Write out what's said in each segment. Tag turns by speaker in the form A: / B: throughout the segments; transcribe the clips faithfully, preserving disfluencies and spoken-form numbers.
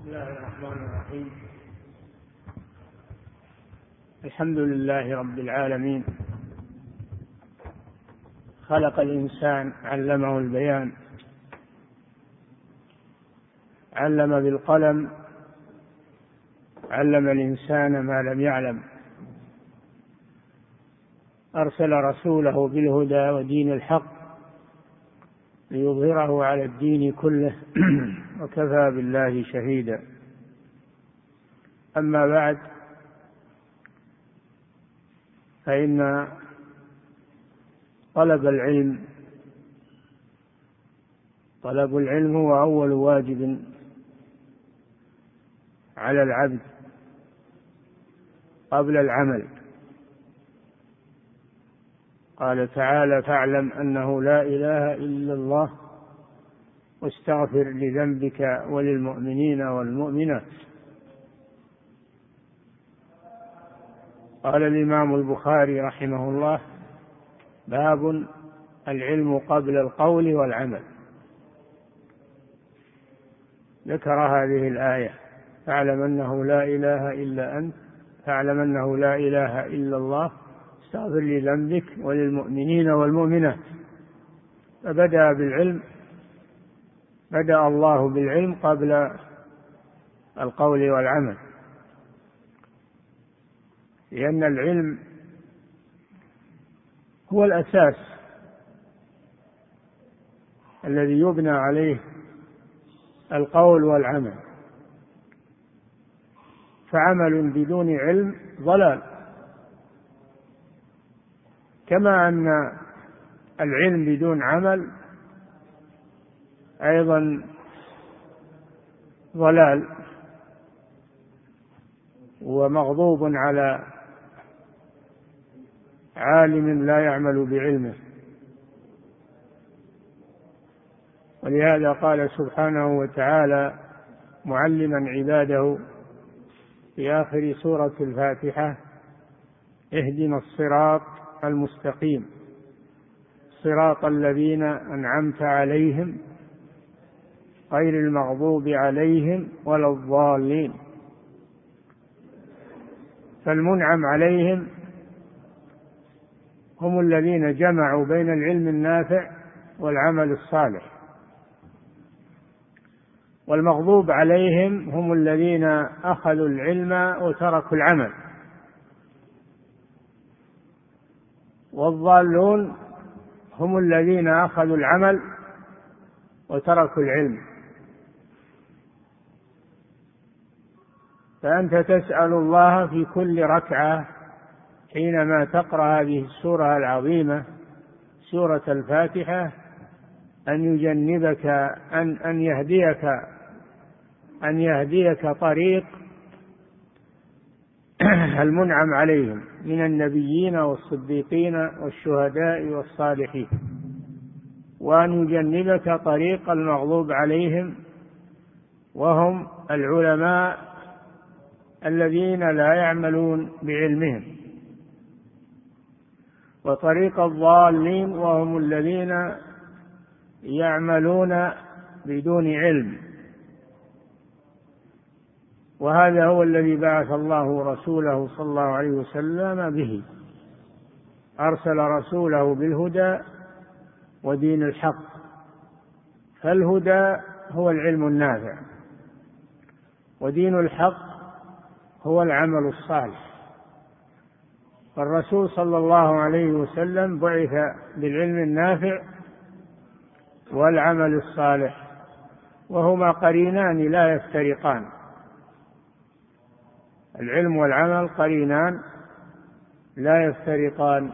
A: بسم الله الرحمن الرحيم. الحمد لله رب العالمين، خلق الإنسان علمه البيان، علم بالقلم، علم الإنسان ما لم يعلم، أرسل رسوله بالهدى ودين الحق ليظهره على الدين كله وكفى بالله شهيدا. أما بعد، فإن طلب العلم طلب العلم هو أول واجب على العبد قبل العمل. قال تعالى: فاعلم أنه لا إله إلا الله واستغفر لذنبك وللمؤمنين والمؤمنات. قال الإمام البخاري رحمه الله: باب العلم قبل القول والعمل. ذكر هذه الآية: فاعلم أنه لا إله إلا أنت، فاعلم أنه لا إله إلا الله، استغفر لذنبك وللمؤمنين والمؤمنات. فبدأ بالعلم، بدأ الله بالعلم قبل القول والعمل، لأن العلم هو الأساس الذي يبنى عليه القول والعمل، فعمل بدون علم ضلال، كما أن العلم بدون عمل أيضا ضلال ومغضوب على عالم لا يعمل بعلمه. ولهذا قال سبحانه وتعالى معلما عباده في آخر سورة الفاتحة: اهدنا الصراط المستقيم صراط الذين أنعمت عليهم غير المغضوب عليهم ولا الضالين. فالمنعم عليهم هم الذين جمعوا بين العلم النافع والعمل الصالح، والمغضوب عليهم هم الذين أخذوا العلم وتركوا العمل، والضالون هم الذين أخذوا العمل وتركوا العلم. فأنت تسأل الله في كل ركعة حينما تقرأ هذه السورة العظيمة سورة الفاتحة أن يجنبك أن أن يهديك أن يهديك طريق المنعم عليهم من النبيين والصديقين والشهداء والصالحين، وأن يجنبك طريق المغضوب عليهم وهم العلماء الذين لا يعملون بعلمهم، وطريق الضالين وهم الذين يعملون بدون علم. وهذا هو الذي بعث الله رسوله صلى الله عليه وسلم به، أرسل رسوله بالهدى ودين الحق. فالهدى هو العلم النافع، ودين الحق هو العمل الصالح. فالرسول صلى الله عليه وسلم بعث بالعلم النافع والعمل الصالح، وهما قرينان لا يفترقان. العلم والعمل قرينان لا يفترقان.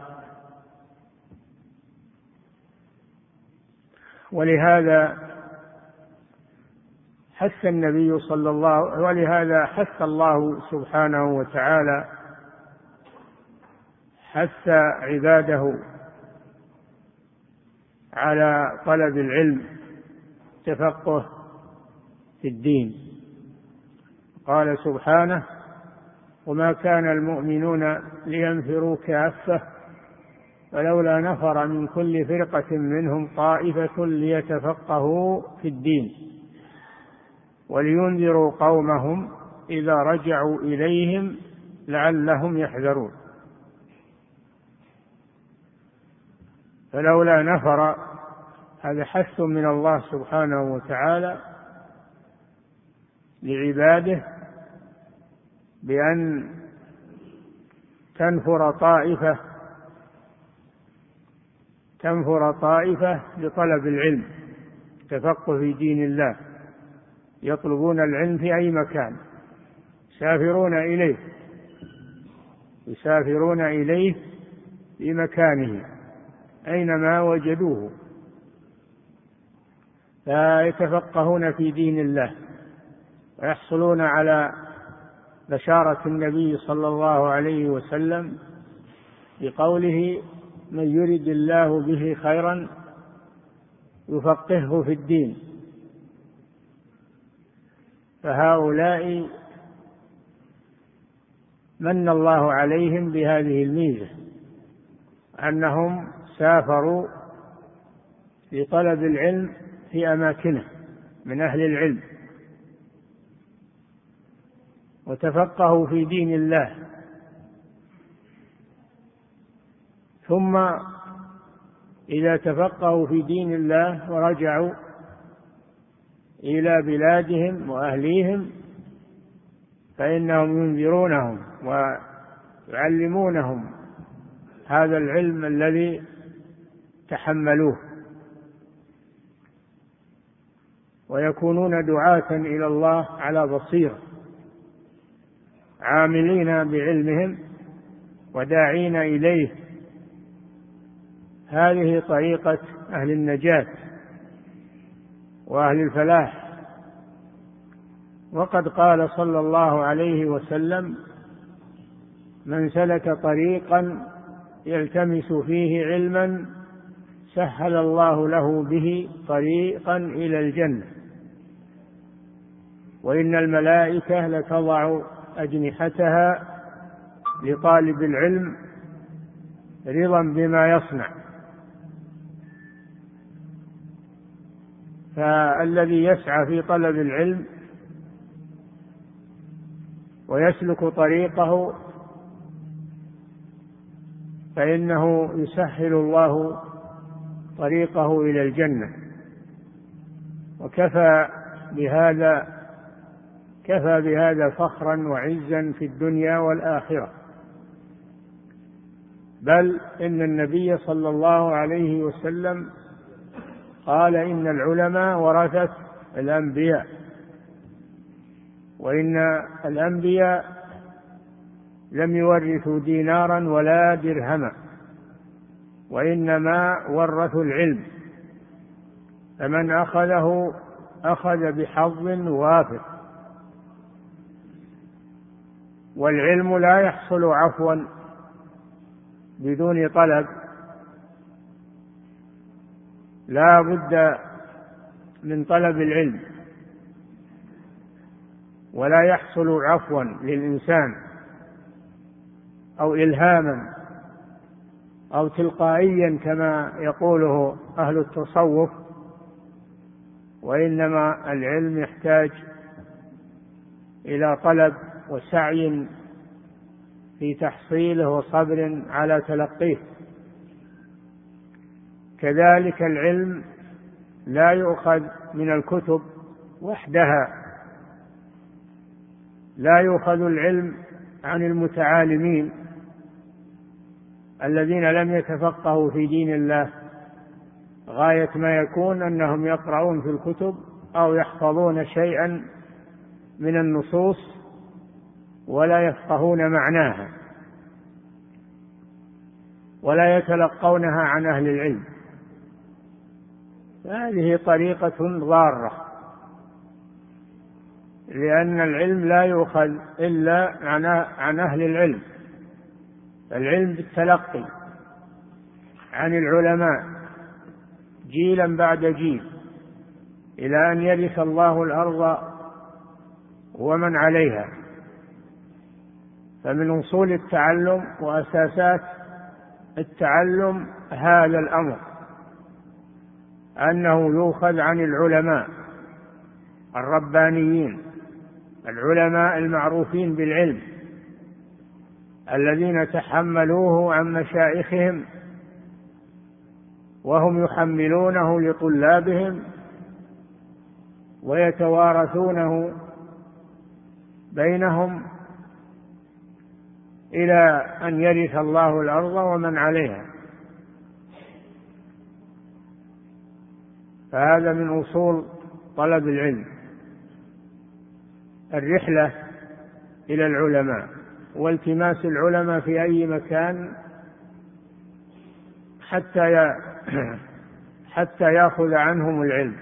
A: ولهذا حث النبي صلى الله ولهذا حث الله سبحانه وتعالى حث عباده على طلب العلم، تفقه في الدين. قال سبحانه: وما كان المؤمنون لينفروا كافة فلولا نفر من كل فرقة منهم طائفة ليتفقهوا في الدين ولينذروا قومهم إذا رجعوا إليهم لعلهم يحذرون. فلولا نفر، هذا حث من الله سبحانه وتعالى لعباده بأن تنفر طائفة تنفر طائفة لطلب العلم، تفقه في دين الله، يطلبون العلم في أي مكان، يسافرون إليه يسافرون إليه في مكانه أينما وجدوه، فيتفقهون في دين الله ويحصلون على بشارة النبي صلى الله عليه وسلم بقوله: من يرد الله به خيرا يفقهه في الدين. فهؤلاء من الله عليهم بهذه الميزة، أنهم سافروا لطلب العلم في أماكنه من أهل العلم، وتفقهوا في دين الله، ثم إذا تفقهوا في دين الله ورجعوا إلى بلادهم وأهليهم فإنهم ينذرونهم ويعلمونهم هذا العلم الذي تحملوه، ويكونون دعاة إلى الله على بصيرة، عاملين بعلمهم وداعين إليه. هذه طريقة أهل النجاة وأهل الفلاح. وقد قال صلى الله عليه وسلم: من سلك طريقا يلتمس فيه علما سهل الله له به طريقا إلى الجنة، وإن الملائكة لتضع أجنحتها لطالب العلم رضا بما يصنع. فالذي يسعى في طلب العلم ويسلك طريقه فإنه يسهل الله طريقه إلى الجنة، وكفى بهذا كفى بهذا فخرا وعزا في الدنيا والآخرة. بل إن النبي صلى الله عليه وسلم قال: إن العلماء ورثة الأنبياء، وإن الأنبياء لم يورثوا دينارا ولا درهما، وإنما ورثوا العلم، فمن أخذه أخذ بحظ وافر. والعلم لا يحصل عفوا بدون طلب، لا بد من طلب العلم، ولا يحصل عفوا للإنسان أو إلهاما أو تلقائيا كما يقوله أهل التصوف، وإنما العلم يحتاج إلى طلب وسعي في تحصيله وصبر على تلقيه. كذلك العلم لا يؤخذ من الكتب وحدها، لا يؤخذ العلم عن المتعالمين الذين لم يتفقهوا في دين الله، غاية ما يكون أنهم يقرؤون في الكتب أو يحفظون شيئا من النصوص ولا يفقهون معناها ولا يتلقونها عن أهل العلم. هذه طريقة ضارة، لأن العلم لا يؤخذ إلا عن أهل العلم. العلم بالتلقي عن العلماء جيلا بعد جيل إلى أن يرث الله الأرض ومن عليها. فمن أصول التعلم وأساسات التعلم هذا الأمر، أنه يؤخذ عن العلماء الربانيين العلماء المعروفين بالعلم الذين تحملوه عن مشايخهم وهم يحملونه لطلابهم ويتوارثونه بينهم إلى أن يرث الله الأرض ومن عليها. فهذا من أصول طلب العلم، الرحلة إلى العلماء والتماس العلماء في أي مكان حتى حتى يأخذ عنهم العلم.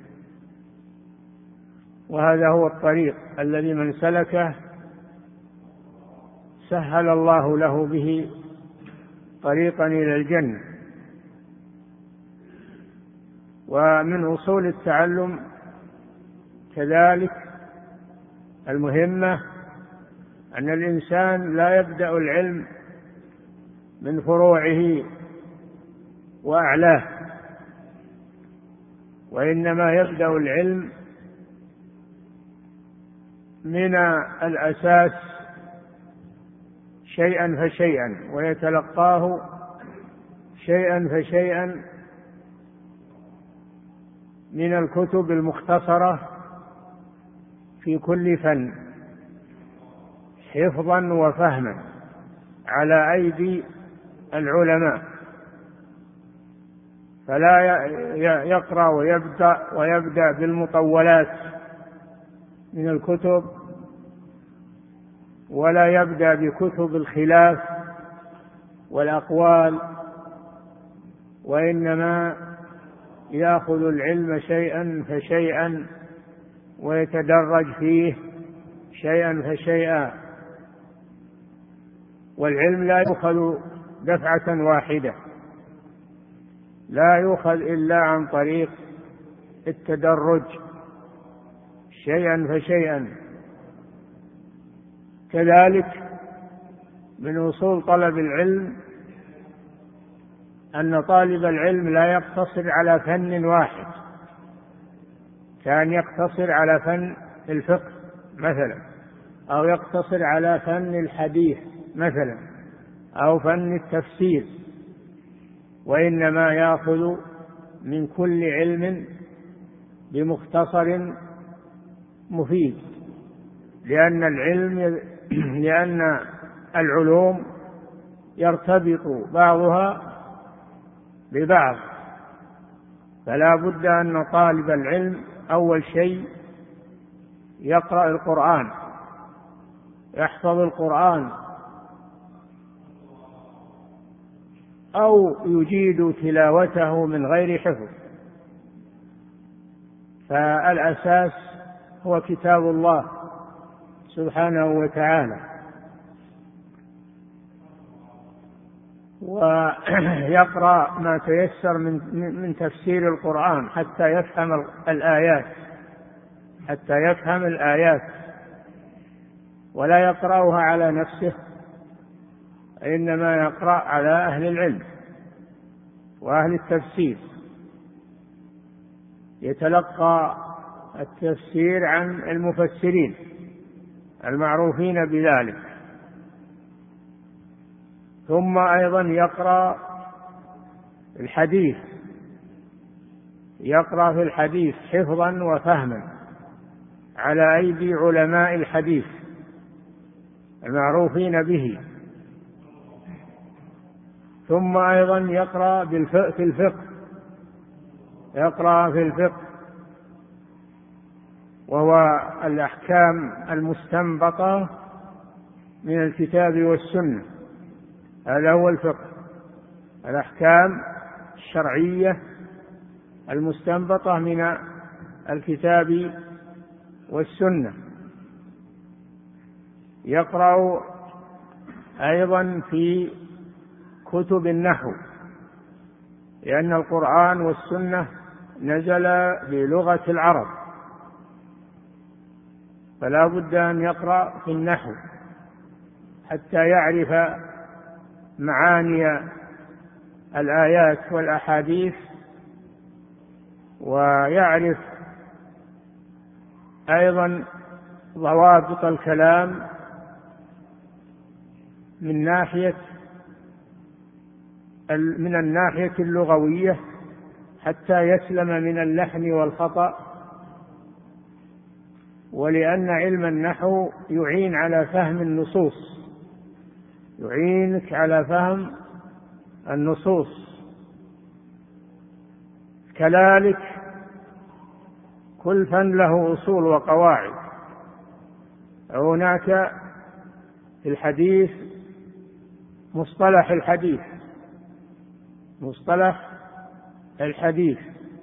A: وهذا هو الطريق الذي من سلكه سهل الله له به طريقا إلى الجنة. ومن أصول التعلم كذلك المهمة أن الإنسان لا يبدأ العلم من فروعه وأعلاه، وإنما يبدأ العلم من الأساس شيئا فشيئا ويتلقاه شيئا فشيئا من الكتب المختصرة في كل فن حفظا وفهما على أيدي العلماء، فلا يقرأ ويبدأ ويبدأ بالمطولات من الكتب ولا يبدأ بكتب الخلاف والأقوال، وإنما يأخذ العلم شيئا فشيئا ويتدرج فيه شيئا فشيئا. والعلم لا يؤخذ دفعة واحدة، لا يؤخذ إلا عن طريق التدرج شيئا فشيئا. كذلك من أصول طلب العلم أن طالب العلم لا يقتصر على فن واحد، كان يقتصر على فن الفقه مثلا، أو يقتصر على فن الحديث مثلا، أو فن التفسير، وإنما يأخذ من كل علم بمختصر مفيد، لأن العلم لأن العلوم يرتبط بعضها ببعض، فلا بد أن طالب العلم أول شيء يقرأ القرآن، يحفظ القرآن أو يجيد تلاوته من غير حفظ. فالأساس هو كتاب الله سبحانه وتعالى، ويقرأ ما تيسر من من تفسير القرآن حتى يفهم الآيات حتى يفهم الآيات ولا يقرأها على نفسه، إنما يقرأ على أهل العلم وأهل التفسير، يتلقى التفسير عن المفسرين المعروفين بذلك. ثم أيضا يقرأ الحديث، يقرأ في الحديث حفظا وفهما على أيدي علماء الحديث المعروفين به. ثم أيضا يقرأ في الفقه، يقرأ في الفقه وهو الأحكام المستنبطة من الكتاب والسنة، هذا هو الفقه، الأحكام الشرعية المستنبطة من الكتاب والسنة. يقرأ أيضا في كتب النحو، لأن القرآن والسنة نزل بلغة العرب، فلا بد أن يقرأ في النحو حتى يعرف معاني الآيات والأحاديث، ويعرف أيضا ضوابط الكلام من ناحية من الناحية اللغوية حتى يسلم من اللحن والخطأ، ولأن علم النحو يعين على فهم النصوص، يعينك على فهم النصوص. كذلك كل فن له أصول وقواعد. هناك في الحديث مصطلح الحديث، مصطلح الحديث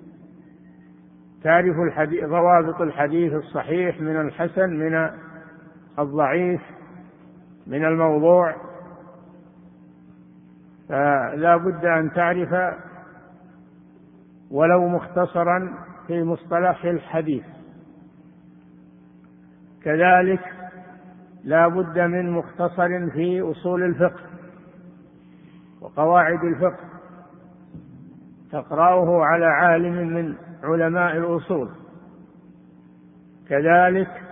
A: تعرف الحديث، ضوابط الحديث الصحيح من الحسن، من الضعيف، من الموضوع، فلا بد أن تعرف ولو مختصرا في مصطلح الحديث. كذلك لا بد من مختصر في أصول الفقه وقواعد الفقه تقرأه على عالم من علماء الأصول. كذلك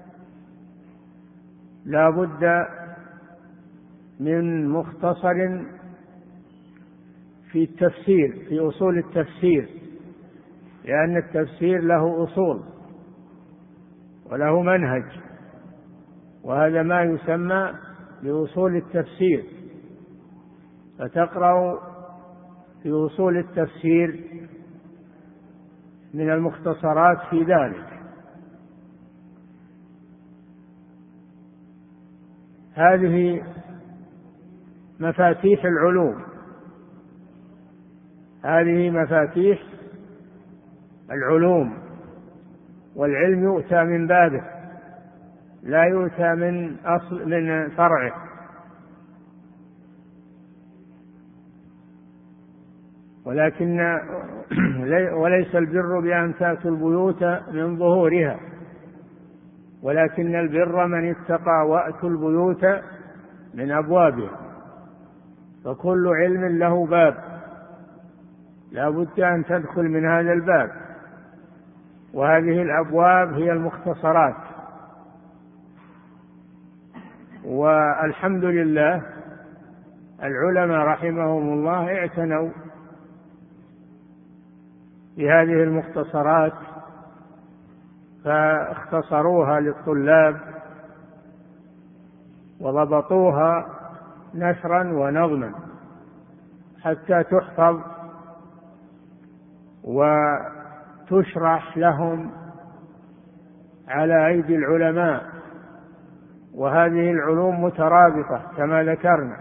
A: لا بد من مختصر في التفسير، في أصول التفسير، لأن التفسير له أصول وله منهج، وهذا ما يسمى بأصول التفسير، فتقرأ في أصول التفسير من المختصرات في ذلك. هذه مفاتيح العلوم، هذه مفاتيح العلوم، والعلم يؤتى من بابه لا يؤتى من أصل من فرعه. ولكن وليس البر بأن تأتوا البيوت من ظهورها، ولكن البر من اتقى وأتوا البيوت من أبوابها. فكل علم له باب لا بد أن تدخل من هذا الباب، وهذه الأبواب هي المختصرات. والحمد لله العلماء رحمهم الله اعتنوا بهذه المختصرات فاختصروها للطلاب وضبطوها نثرا ونظما حتى تحفظ وتشرح لهم على أيدي العلماء. وهذه العلوم مترابطة كما ذكرنا،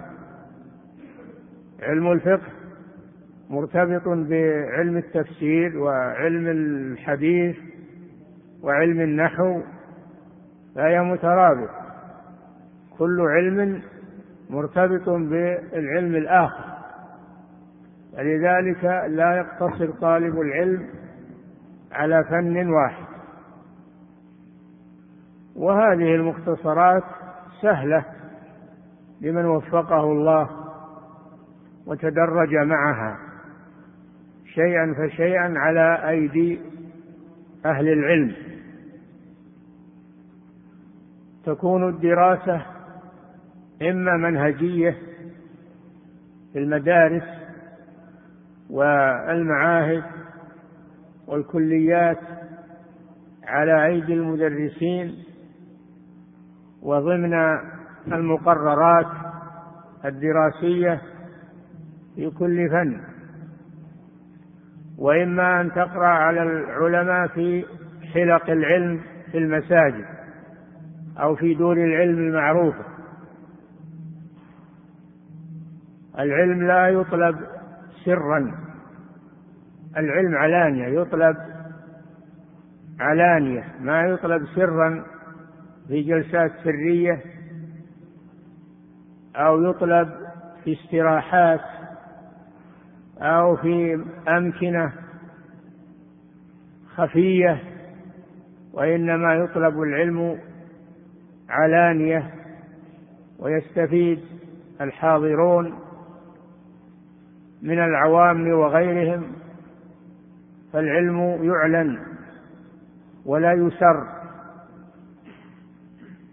A: علم الفقه مرتبط بعلم التفسير وعلم الحديث وعلم النحو، فهي مترابط، كل علم مرتبط بالعلم الآخر، ولذلك لا يقتصر طالب العلم على فن واحد. وهذه المختصرات سهلة لمن وفقه الله وتدرج معها شيئا فشيئا على أيدي أهل العلم. تكون الدراسة إما منهجية في المدارس والمعاهد والكليات على أيدي المدرسين وضمن المقررات الدراسية في كل فن، وإما أن تقرأ على العلماء في حلق العلم في المساجد أو في دور العلم المعروفة. العلم لا يطلب سرا، العلم علانية، يطلب علانية، ما يطلب سرا في جلسات سرية أو يطلب في استراحات أو في أمكنة خفية، وإنما يطلب العلم علانية ويستفيد الحاضرون من العوام وغيرهم. فالعلم يعلن ولا يسر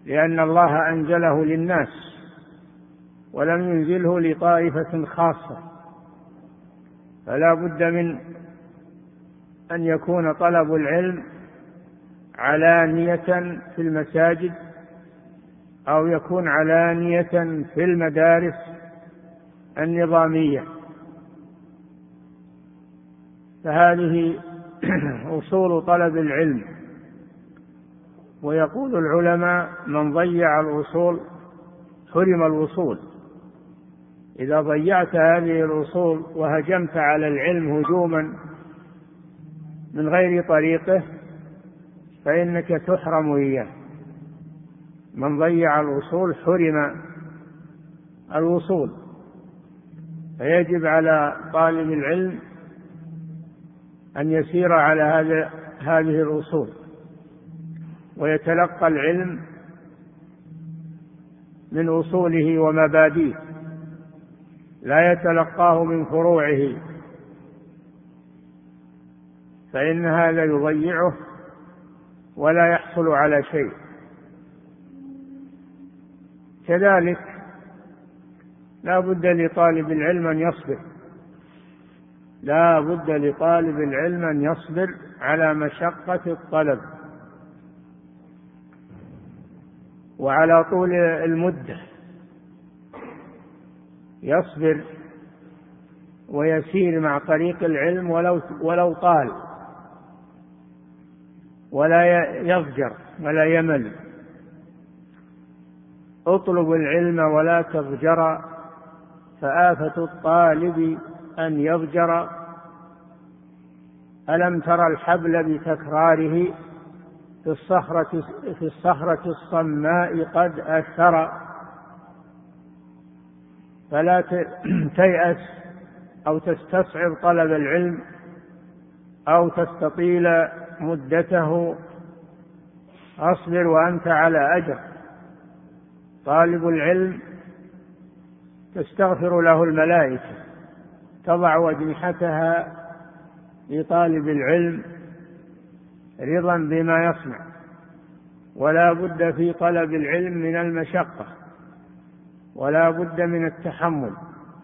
A: لأن الله أنزله للناس ولم ينزله لطائفة خاصة، فلا بد من أن يكون طلب العلم علانية في المساجد أو يكون علانية في المدارس النظامية. فهذه أصول طلب العلم. ويقول العلماء: من ضيع الأصول حرم الوصول. إذا ضيعت هذه الأصول وهجمت على العلم هجوما من غير طريقه فإنك تحرم إياه. من ضيع الأصول حرم الوصول. فيجب على طالب العلم أن يسير على هذه الأصول ويتلقى العلم من أصوله ومبادئه، لا يتلقاه من فروعه، فإن هذا يضيعه ولا يحصل على شيء. كذلك لا بد لطالب العلم أن يصبر، لا بد لطالب العلم أن يصبر على مشقة الطلب وعلى طول المدة، يصبر ويسير مع طريق العلم ولو ولو طال، ولا يضجر ولا يمل. اطلب العلم ولا تضجر، فآفة الطالب أن يضجر. ألم تر الحبل بتكراره في الصخرة, في الصخرة الصماء قد أثر. فلا تيأس أو تستصعب طلب العلم أو تستطيل مدته. أصبر وأنت على أجر. طالب العلم تستغفر له الملائكة، تضع أجنحتها لطالب العلم رضا بما يصنع. ولا بد في طلب العلم من المشقة، ولا بد من التحمل،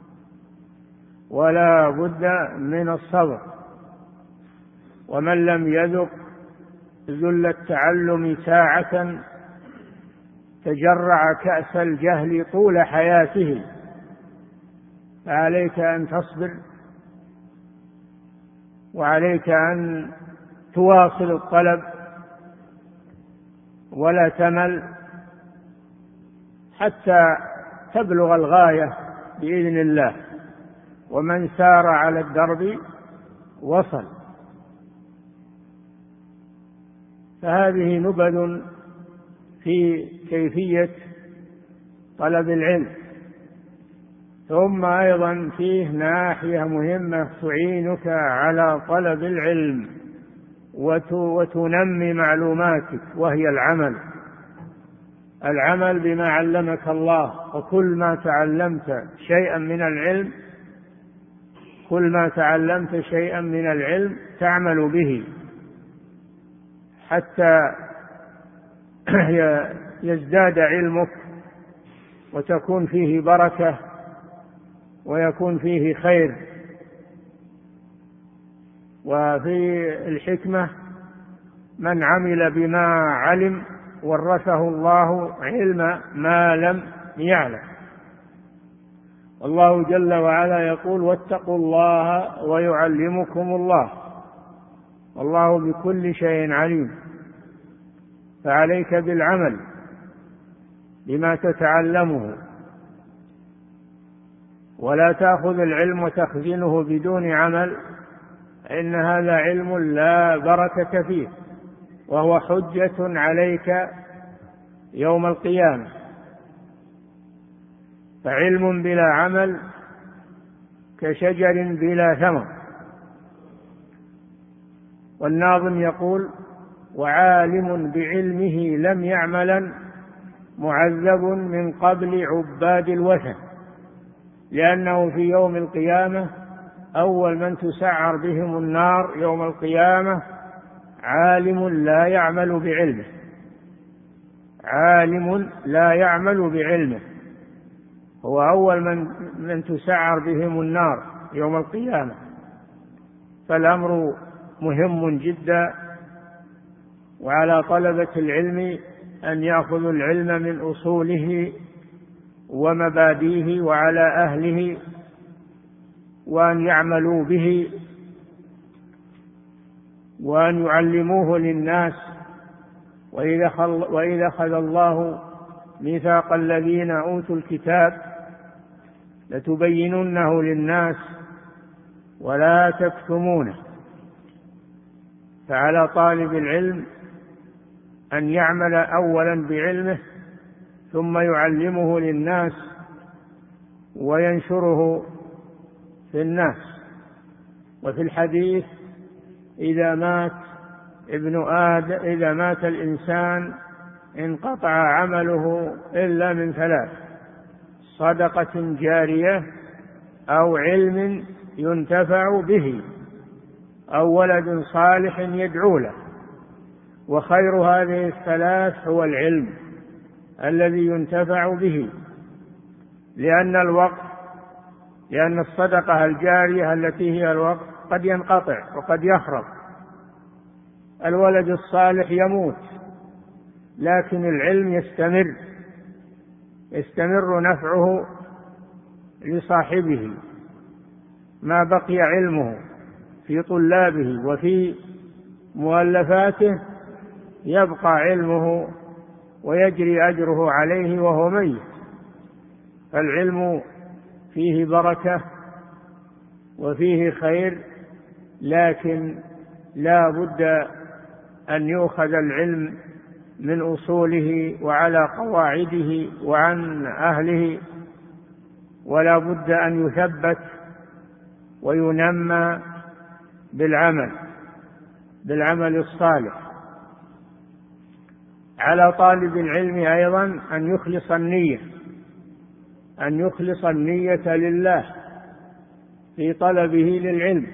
A: ولا بد من الصبر. ومن لم يذق ذل التعلم ساعة تجرع كأس الجهل طول حياته. فعليك أن تصبر، وعليك أن تواصل الطلب ولا تمل حتى تبلغ الغاية بإذن الله. ومن سار على الدرب وصل. فهذه نبذ في كيفية طلب العلم. ثم أيضا فيه ناحية مهمة تعينك على طلب العلم وتنمي معلوماتك، وهي العمل. العمل بما علمك الله. وكل ما تعلمت شيئا من العلم كل ما تعلمت شيئا من العلم تعمل به حتى يزداد علمك وتكون فيه بركة ويكون فيه خير. وفي الحكمة: من عمل بما علم ورثه الله علم ما لم يعلم. الله جل وعلا يقول: واتقوا الله ويعلمكم الله والله بكل شيء عليم. فعليك بالعمل بما تتعلمه، ولا تأخذ العلم وتخزنه بدون عمل، إن هذا علم لا بركة فيه، وهو حجة عليك يوم القيامة. فعلم بلا عمل كشجر بلا ثمر. والناظم يقول: وعالم بعلمه لم يعملا معذب من قبل عباد الوثن. لأنه في يوم القيامة أول من تسعر بهم النار يوم القيامة عالم لا يعمل بعلمه، عالم لا يعمل بعلمه، هو أول من, من تسعر بهم النار يوم القيامة. فالأمر مهم جدا، وعلى طلبة العلم أن يأخذوا العلم من أصوله ومبادئه وعلى أهله، وأن يعملوا به، وأن يعلموه للناس. وإذا أخذ الله ميثاق الذين أوتوا الكتاب لتبيننه للناس ولا تكتمونه. فعلى طالب العلم أن يعمل أولا بعلمه ثم يعلمه للناس وينشره في الناس. وفي الحديث إذا مات ابن آدم إذا مات الإنسان انقطع عمله إلا من ثلاث: صدقة جارية، أو علم ينتفع به، أو ولد صالح يدعو له. وخير هذه الثلاث هو العلم الذي ينتفع به، لأن الوقت لأن الصدقة الجارية التي هي الوقت قد ينقطع وقد يخرب. الولد الصالح يموت، لكن العلم يستمر يستمر نفعه لصاحبه ما بقي علمه في طلابه وفي مؤلفاته، يبقى علمه ويجري أجره عليه وهو ميت. فالعلم فيه بركة وفيه خير، لكن لا بد أن يؤخذ العلم من أصوله وعلى قواعده وعن أهله، ولا بد أن يثبت وينمى بالعمل بالعمل الصالح. على طالب العلم أيضا أن يخلص النية أن يخلص النية لله في طلبه للعلم،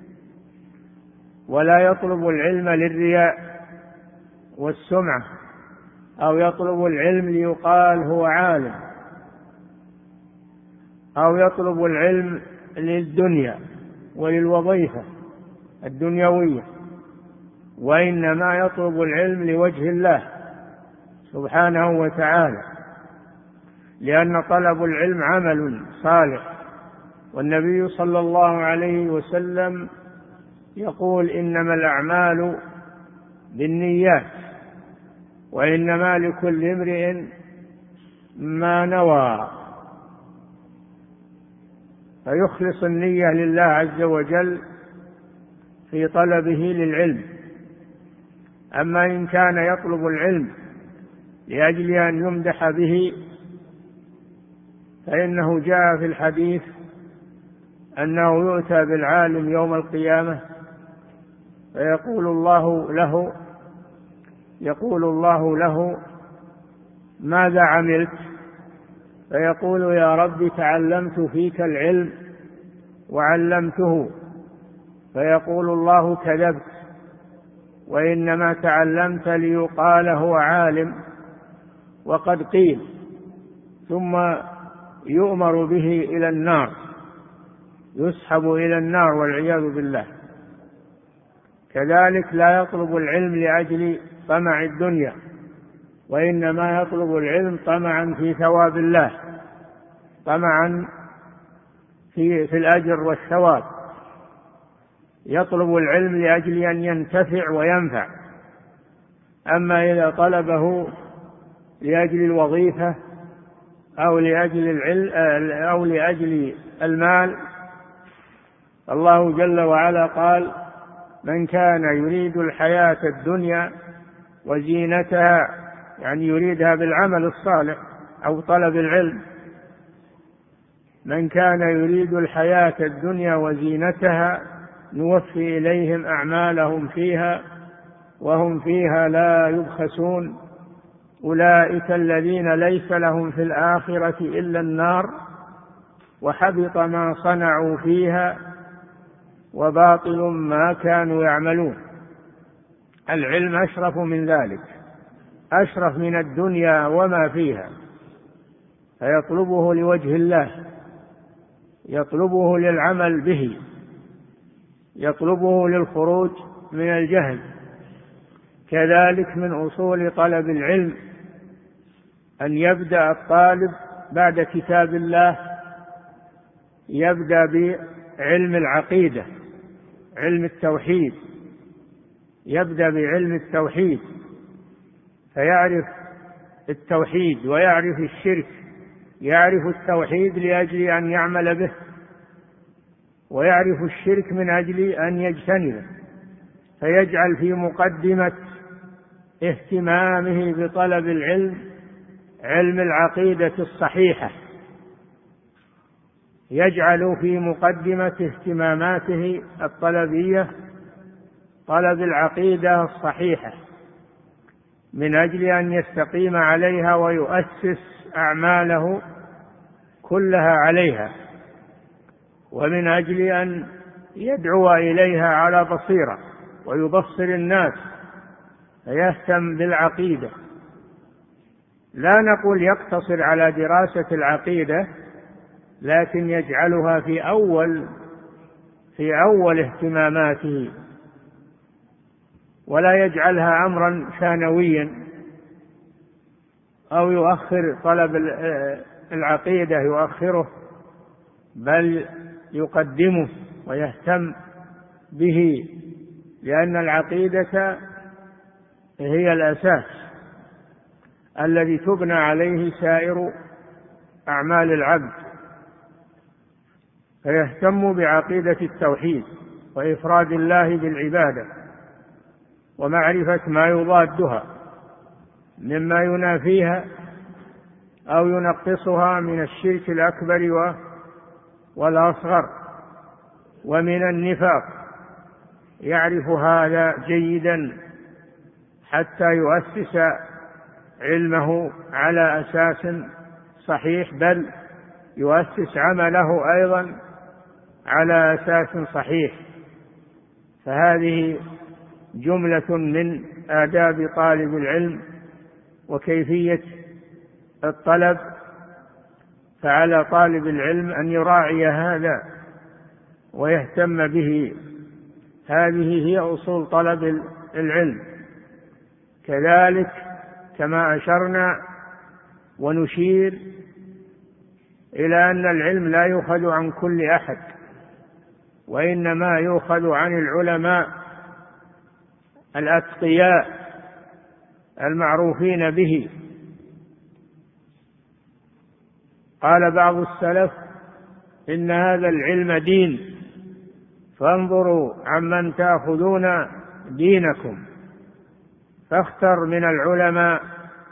A: ولا يطلب العلم للرياء والسمعة، أو يطلب العلم ليقال هو عالم، أو يطلب العلم للدنيا وللوظيفة الدنيوية، وإنما يطلب العلم لوجه الله سبحانه وتعالى، لأن طلب العلم عمل صالح. والنبي صلى الله عليه وسلم يقول: إنما الأعمال بالنيات، وإنما لكل امرئ ما نوى. فيخلص النية لله عز وجل في طلبه للعلم. أما إن كان يطلب العلم لأجل أن يمدح به، فإنه جاء في الحديث أنه يؤتى بالعالم يوم القيامة فيقول الله له يقول الله له: ماذا عملت؟ فيقول: يا رب تعلمت فيك العلم وعلمته. فيقول الله: كذبت، وإنما تعلمت ليقال هو عالم، وقد قيل. ثم يؤمر به إلى النار، يسحب إلى النار والعياذ بالله. كذلك لا يطلب العلم لأجل طمع الدنيا، وإنما يطلب العلم طمعا في ثواب الله، طمعا في, في الأجر والثواب. يطلب العلم لأجل أن ينتفع وينفع. أما إذا طلبه لأجل الوظيفة أو لأجل العلم أو لأجل المال، الله جل وعلا قال: من كان يريد الحياة الدنيا وزينتها، يعني يريدها بالعمل الصالح أو طلب العلم. من كان يريد الحياة الدنيا وزينتها نوفي إليهم أعمالهم فيها وهم فيها لا يبخسون. أولئك الذين ليس لهم في الآخرة إلا النار، وحبط ما صنعوا فيها وباطل ما كانوا يعملون. العلم أشرف من ذلك، أشرف من الدنيا وما فيها، فيطلبه لوجه الله، يطلبه للعمل به، يطلبه للخروج من الجهل. كذلك من أصول طلب العلم أن يبدأ الطالب بعد كتاب الله يبدأ بعلم العقيدة، علم التوحيد، يبدأ بعلم التوحيد فيعرف التوحيد ويعرف الشرك، يعرف التوحيد لأجل أن يعمل به، ويعرف الشرك من أجل أن يجتنبه، فيجعل في مقدمة اهتمامه بطلب العلم علم العقيدة الصحيحة، يجعل في مقدمة اهتماماته الطلبية طلب العقيدة الصحيحة من أجل أن يستقيم عليها ويؤسس أعماله كلها عليها، ومن أجل أن يدعو إليها على بصيرة ويبصر الناس، فيهتم بالعقيدة. لا نقول يقتصر على دراسة العقيدة، لكن يجعلها في أول في أول اهتماماته، ولا يجعلها أمرا ثانويا أو يؤخر طلب العقيدة، يؤخره، بل يقدمه ويهتم به، لأن العقيدة هي الأساس الذي تبنى عليه سائر أعمال العبد، فيهتم بعقيدة التوحيد وإفراد الله بالعبادة ومعرفة ما يضادها مما ينافيها أو ينقصها من الشرك الأكبر والأصغر ومن النفاق، يعرف هذا جيدا حتى يؤسس علمه على أساس صحيح، بل يؤسس عمله أيضا على أساس صحيح. فهذه جملة من آداب طالب العلم وكيفية الطلب، فعلى طالب العلم أن يراعي هذا ويهتم به. هذه هي أصول طلب العلم. كذلك كما أشرنا ونشير إلى أن العلم لا يؤخذ عن كل أحد، وإنما يؤخذ عن العلماء الأتقياء المعروفين به. قال بعض السلف: إن هذا العلم دين، فانظروا عمن تأخذون دينكم، فاختر من العلماء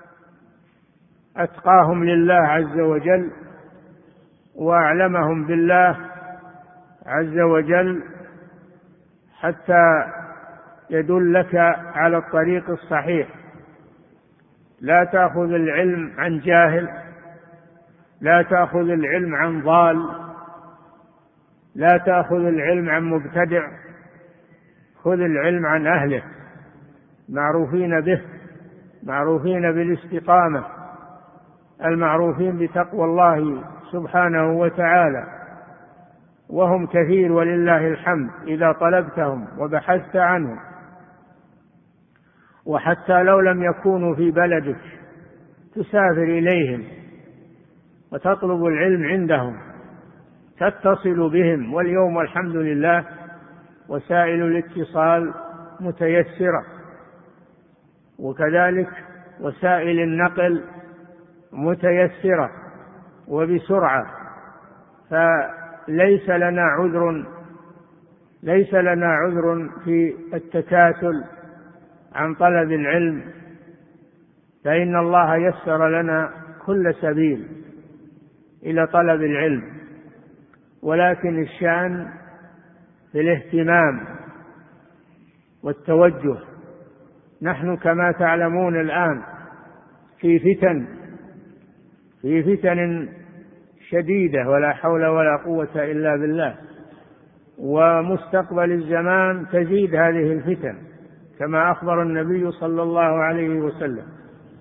A: أتقاهم لله عز وجل وأعلمهم بالله عز وجل، حتى يدلك على الطريق الصحيح. لا تأخذ العلم عن جاهل، لا تأخذ العلم عن ضال، لا تأخذ العلم عن مبتدع، خذ العلم عن أهله معروفين به، معروفين بالاستقامة، المعروفين بتقوى الله سبحانه وتعالى، وهم كثير ولله الحمد إذا طلبتهم وبحثت عنهم. وحتى لو لم يكونوا في بلدك تسافر إليهم وتطلب العلم عندهم، تتصل بهم، واليوم والحمد لله وسائل الاتصال متيسرة، وكذلك وسائل النقل متيسرة وبسرعة، فليس لنا عذر ليس لنا عذر في التكاسل عن طلب العلم، فإن الله يسر لنا كل سبيل إلى طلب العلم، ولكن الشأن في الاهتمام والتوجه. نحن كما تعلمون الآن في فتن في فتن شديدة، ولا حول ولا قوة إلا بالله، ومستقبل الزمان تزيد هذه الفتن كما أخبر النبي صلى الله عليه وسلم.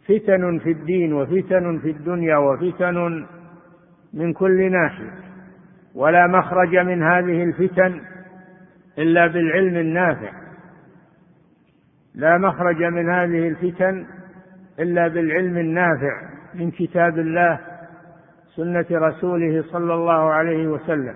A: فتن في الدين وفتن في الدنيا وفتن من كل ناحية، ولا مخرج من هذه الفتن إلا بالعلم النافع، لا مخرج من هذه الفتن إلا بالعلم النافع من كتاب الله سنة رسوله صلى الله عليه وسلم.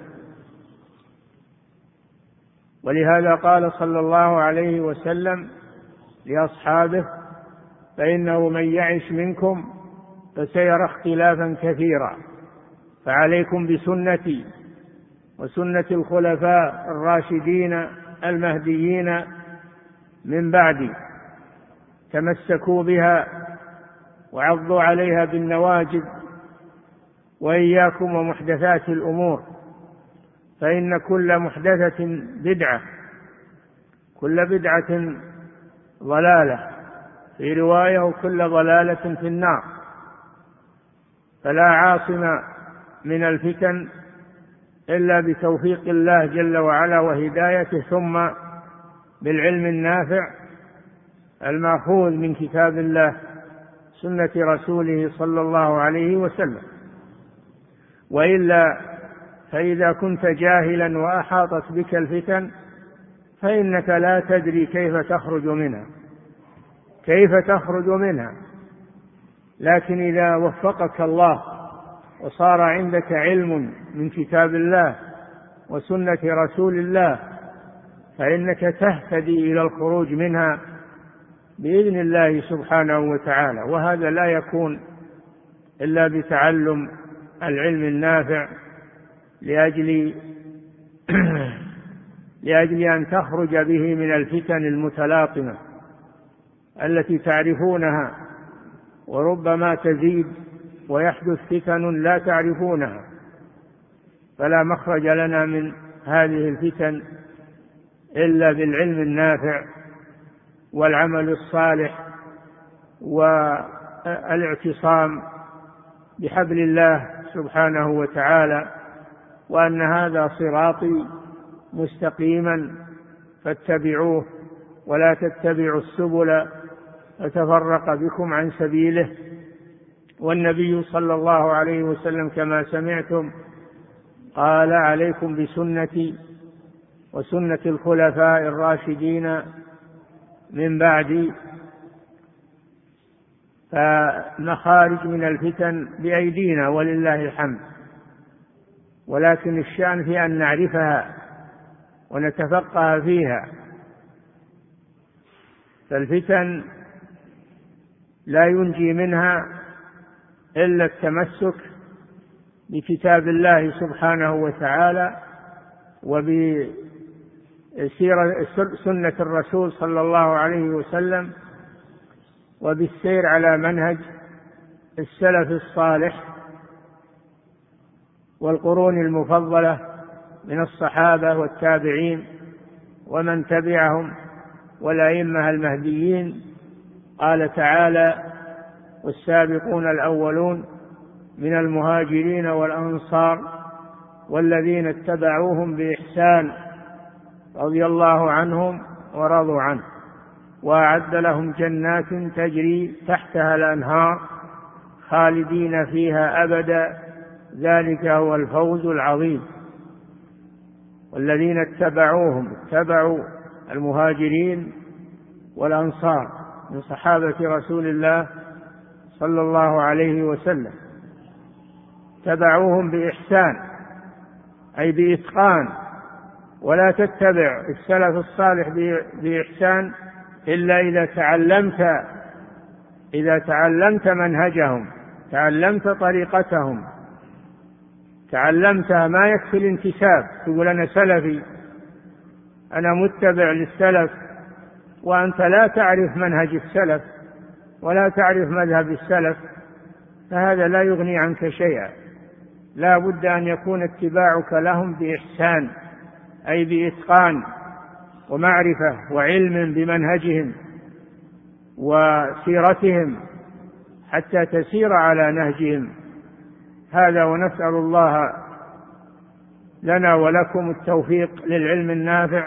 A: ولهذا قال صلى الله عليه وسلم لأصحابه: فإنه من يعش منكم فسيرى اختلافا كثيرا، فعليكم بسنتي وسنة الخلفاء الراشدين المهديين من بعدي، تمسكوا بها وعضوا عليها بالنواجذ، وإياكم ومحدثات الأمور، فإن كل محدثة بدعة، كل بدعة ضلالة، في رواية: وكل ضلالة في النار. فلا عاصم من الفتن إلا بتوفيق الله جل وعلا وهدايته، ثم بالعلم النافع المأخوذ من كتاب الله سنة رسوله صلى الله عليه وسلم. وإلا فإذا كنت جاهلا وأحاطت بك الفتن فإنك لا تدري كيف تخرج منها كيف تخرج منها لكن إذا وفقك الله وصار عندك علم من كتاب الله وسنة رسول الله فإنك تهتدي إلى الخروج منها بإذن الله سبحانه وتعالى. وهذا لا يكون إلا بتعلم العلم النافع لأجل لأجل أن تخرج به من الفتن المتلاطمة التي تعرفونها، وربما تزيد ويحدث فتن لا تعرفونها. فلا مخرج لنا من هذه الفتن إلا بالعلم النافع والعمل الصالح والاعتصام بحبل الله سبحانه وتعالى، وأن هذا صراطي مستقيما فاتبعوه ولا تتبعوا السبل فتفرق بكم عن سبيله. والنبي صلى الله عليه وسلم كما سمعتم قال: عليكم بسنتي وسنة الخلفاء الراشدين من بعدي. فمخارج من الفتن بأيدينا ولله الحمد، ولكن الشأن في أن نعرفها ونتفقه فيها. فالفتن لا ينجي منها إلا التمسك بكتاب الله سبحانه وتعالى وبسيرة سنة الرسول صلى الله عليه وسلم، وبالسير على منهج السلف الصالح والقرون المفضلة من الصحابة والتابعين ومن تبعهم والأئمة المهديين. قال تعالى: والسابقون الأولون من المهاجرين والأنصار والذين اتبعوهم بإحسان رضي الله عنهم ورضوا عنه وأعد لهم جنات تجري تحتها الأنهار خالدين فيها أبدا ذلك هو الفوز العظيم. والذين اتبعوهم اتبعوا المهاجرين والأنصار من صحابة رسول الله صلى الله عليه وسلم، تبعوهم بإحسان أي بإتقان. ولا تتبع السلف الصالح بإحسان إلا إذا تعلمت إذا تعلمت منهجهم، تعلمت طريقتهم، تعلمتها. ما يكفي الانتساب، تقول أنا سلفي، أنا متبع للسلف، وأنت لا تعرف منهج السلف ولا تعرف مذهب السلف، فهذا لا يغني عنك شيئا. لا بد أن يكون اتباعك لهم بإحسان أي بإتقان ومعرفة وعلم بمنهجهم وسيرتهم حتى تسير على نهجهم. هذا، ونسأل الله لنا ولكم التوفيق للعلم النافع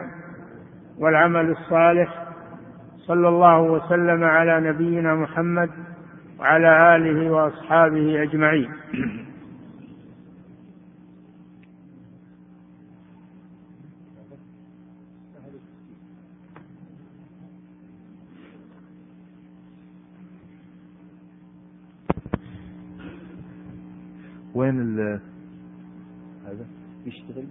A: والعمل الصالح. صلى الله وسلم على نبينا محمد وعلى آله وأصحابه أجمعين.
B: وين ال هذا يشتغل؟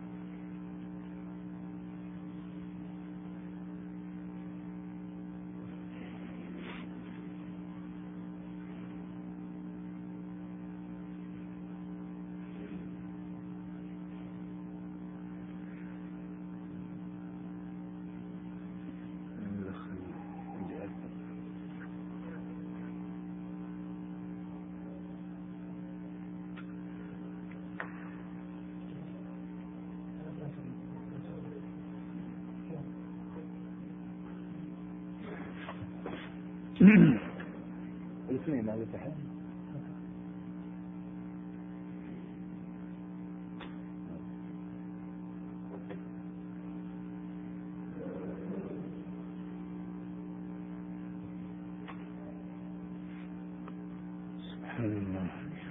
B: الاثنين على تحت. سبحان الله.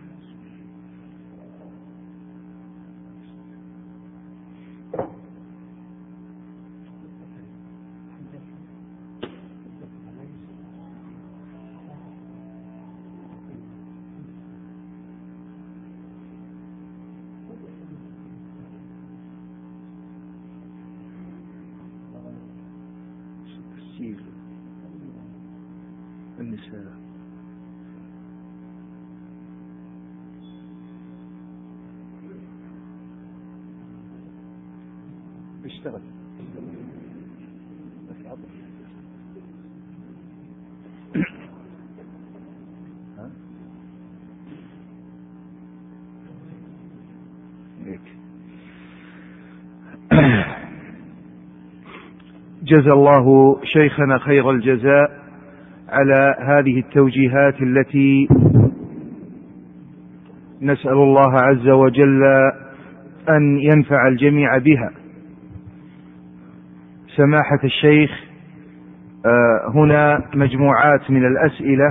B: النساء بيشتغل بس عطل. ها هيك. جزا الله شيخنا خير الجزاء على هذه التوجيهات التي نسأل الله عز وجل أن ينفع الجميع بها. سماحة الشيخ، هنا مجموعات من الأسئلة،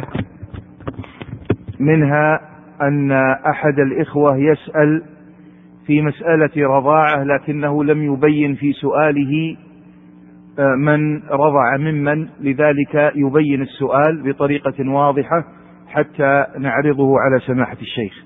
B: منها أن أحد الإخوة يسأل في مسألة رضاعة لكنه لم يبين في سؤاله من رضع ممن، لذلك يبين السؤال بطريقة واضحة حتى نعرضه على سماحة الشيخ.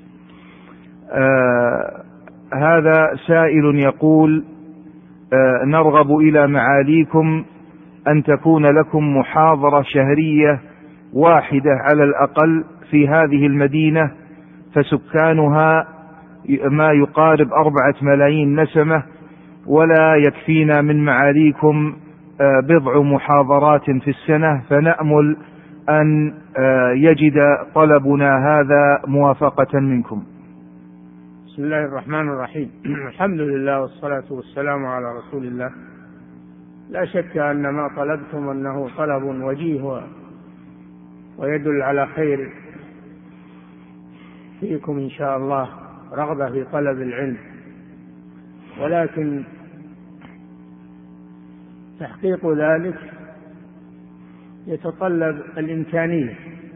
B: آه هذا سائل يقول: آه نرغب إلى معاليكم أن تكون لكم محاضرة شهرية واحدة على الأقل في هذه المدينة، فسكانها ما يقارب أربعة ملايين نسمة، ولا يكفينا من معاليكم بضع محاضرات في السنة، فنأمل أن يجد طلبنا هذا موافقة منكم.
A: بسم الله الرحمن الرحيم. الحمد لله والصلاة والسلام على رسول الله. لا شك أن ما طلبتم أنه طلب وجيه ويدل على خير فيكم إن شاء الله، رغبة في طلب العلم، ولكن تحقيق ذلك يتطلب الإمكانية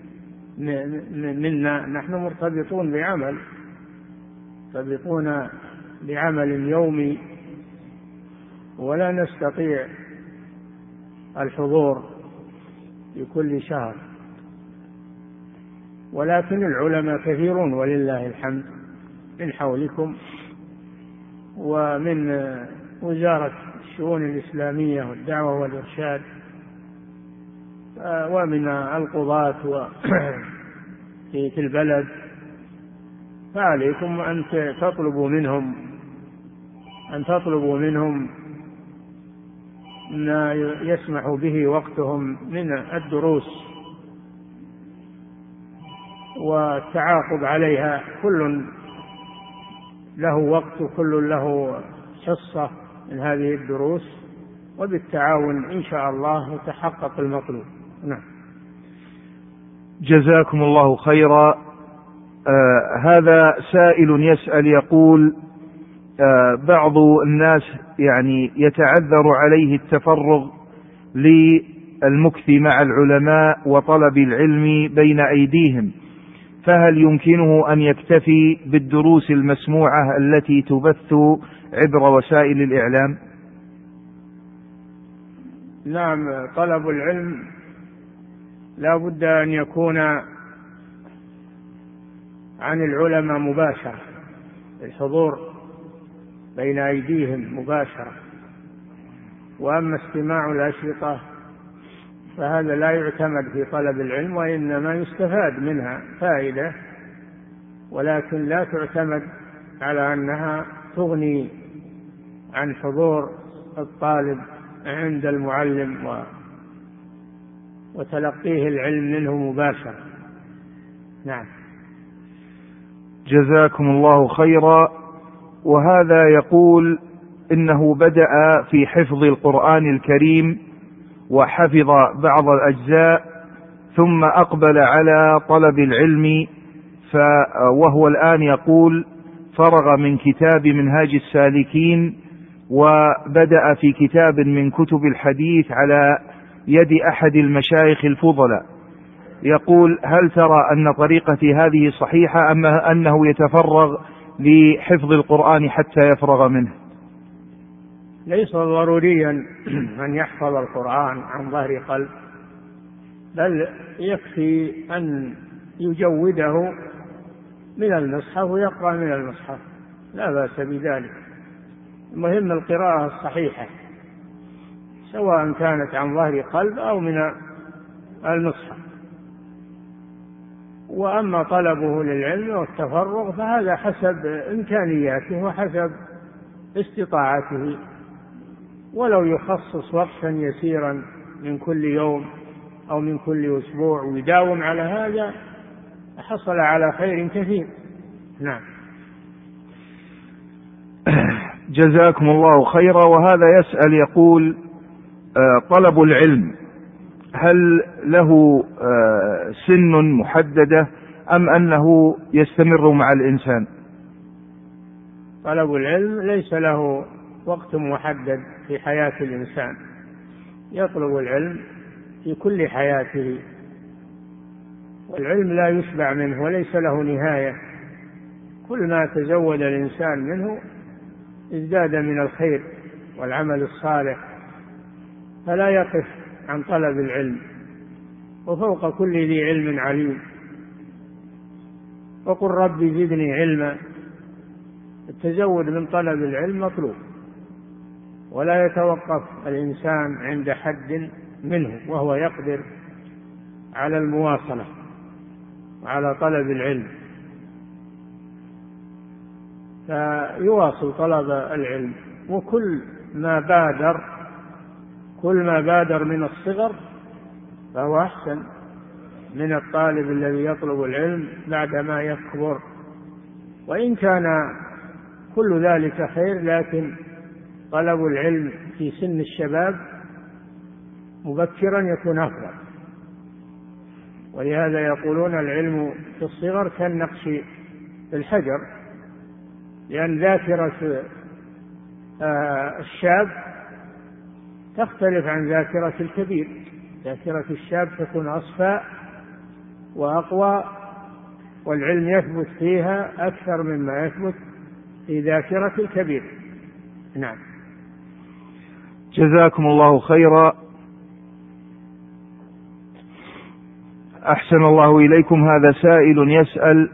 A: منا. نحن مرتبطون بعمل مرتبطون بعمل يومي، ولا نستطيع الحضور في كل شهر، ولكن العلماء كثيرون ولله الحمد من حولكم ومن وزارة الشؤون الإسلامية والدعوة والإرشاد ومن القضاة في البلد، فعليكم أن تطلبوا منهم أن تطلبوا منهم ما يسمح به وقتهم من الدروس والتعاقب عليها. كل له وقت وكل له حصة من هذه الدروس، وبالتعاون إن شاء الله يتحقق المطلوب. نعم.
B: جزاكم الله خيرا. آه هذا سائل يسأل يقول: آه بعض الناس يعني يتعذر عليه التفرغ المكث مع العلماء وطلب العلم بين أيديهم، فهل يمكنه أن يكتفي بالدروس المسموعة التي تبث عبر وسائل الإعلام؟
A: نعم، طلب العلم لا بد أن يكون عن العلماء مباشرة، الحضور بين أيديهم مباشرة. وأما استماع الأشرطة فهذا لا يعتمد في طلب العلم، وإنما يستفاد منها فائدة، ولكن لا تعتمد على أنها تغني عن حضور الطالب عند المعلم وتلقيه العلم منه مباشرة. نعم.
B: جزاكم الله خيرا. وهذا يقول إنه بدأ في حفظ القرآن الكريم وحفظ بعض الأجزاء، ثم أقبل على طلب العلم، وهو الآن يقول فرغ من كتاب منهاج السالكين وبدأ في كتاب من كتب الحديث على يد أحد المشايخ الفضلاء. يقول: هل ترى أن طريقتي هذه صحيحة أم أنه يتفرغ لحفظ القرآن حتى يفرغ منه؟
A: ليس ضروريا أن يحفظ القرآن عن ظهر قلب، بل يكفي أن يجوده من المصحف ويقرأ من المصحف، لا بأس بذلك. المهم القراءة الصحيحة، سواء كانت عن ظهر قلب أو من المصحف. وأما طلبه للعلم والتفرغ فهذا حسب إمكانياته وحسب استطاعته، ولو يخصص وقتا يسيرا من كل يوم أو من كل أسبوع ويداوم على هذا حصل على خير كثير. نعم.
B: جزاكم الله خيرا. وهذا يسأل يقول: طلب العلم هل له سن محددة أم أنه يستمر مع الإنسان؟
A: طلب العلم ليس له وقت محدد في حياة الإنسان، يطلب العلم في كل حياته، والعلم لا يشبع منه وليس له نهاية. كل ما تزود الإنسان منه ازداد من الخير والعمل الصالح، فلا يقف عن طلب العلم. وفوق كل ذي علم عليم، وقل رب زدني علما. التزود من طلب العلم مطلوب، ولا يتوقف الإنسان عند حد منه، وهو يقدر على المواصلة وعلى طلب العلم، فيواصل طلب العلم. وكل ما بادر كل ما بادر من الصغر فهو أحسن من الطالب الذي يطلب العلم بعدما يكبر. وإن كان كل ذلك خير، لكن طلب العلم في سن الشباب مبكرا يكون أفضل. ولهذا يقولون العلم في الصغر كالنقش في الحجر، لأن ذاكرة الشاب تختلف عن ذاكرة الكبير. ذاكرة الشاب تكون أصفى وأقوى، والعلم يثبت فيها أكثر مما يثبت في ذاكرة الكبير. نعم.
B: جزاكم الله خيرا. أحسن الله إليكم. هذا سائل يسأل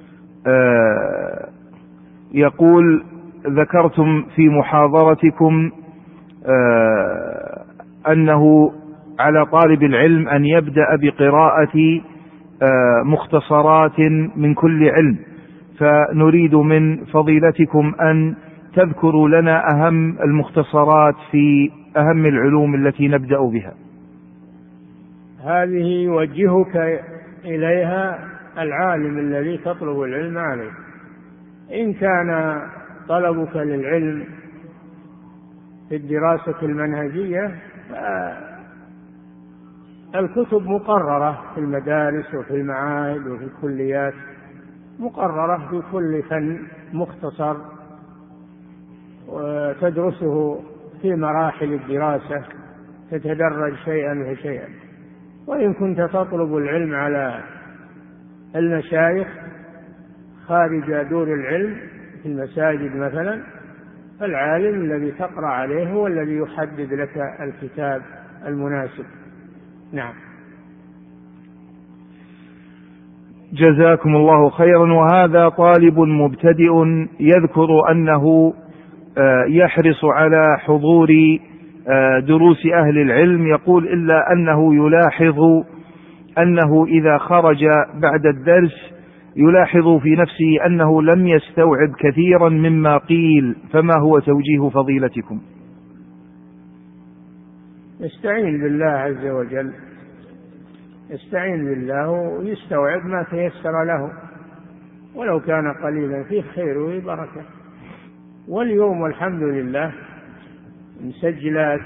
B: آه يقول: ذكرتم في محاضرتكم آه أنه على طالب العلم أن يبدأ بقراءة آه مختصرات من كل علم، فنريد من فضيلتكم أن تذكروا لنا أهم المختصرات في أهم العلوم التي نبدأ بها.
A: هذه يوجهك إليها العالم الذي تطلب العلم عليه. إن كان طلبك للعلم في الدراسة المنهجية الكتب مقررة في المدارس وفي المعاهد وفي الكليات، مقررة في كل فن مختصر وتدرسه في مراحل الدراسة تتدرج شيئا فشيئا. وإن كنت تطلب العلم على المشايخ خارج دور العلم في المساجد مثلا، فالعالم الذي تقرأ عليه هو الذي يحدد لك الكتاب المناسب. نعم.
B: جزاكم الله خيرا. وهذا طالب مبتدئ يذكر أنه يحرص على حضور دروس أهل العلم، يقول إلا أنه يلاحظ أنه إذا خرج بعد الدرس يلاحظ في نفسه أنه لم يستوعب كثيرا مما قيل، فما هو توجيه فضيلتكم؟
A: يستعين بالله عز وجل، يستعين بالله ويستوعب ما تيسر له، ولو كان قليلا فيه خير وبركة. واليوم والحمد لله مسجلات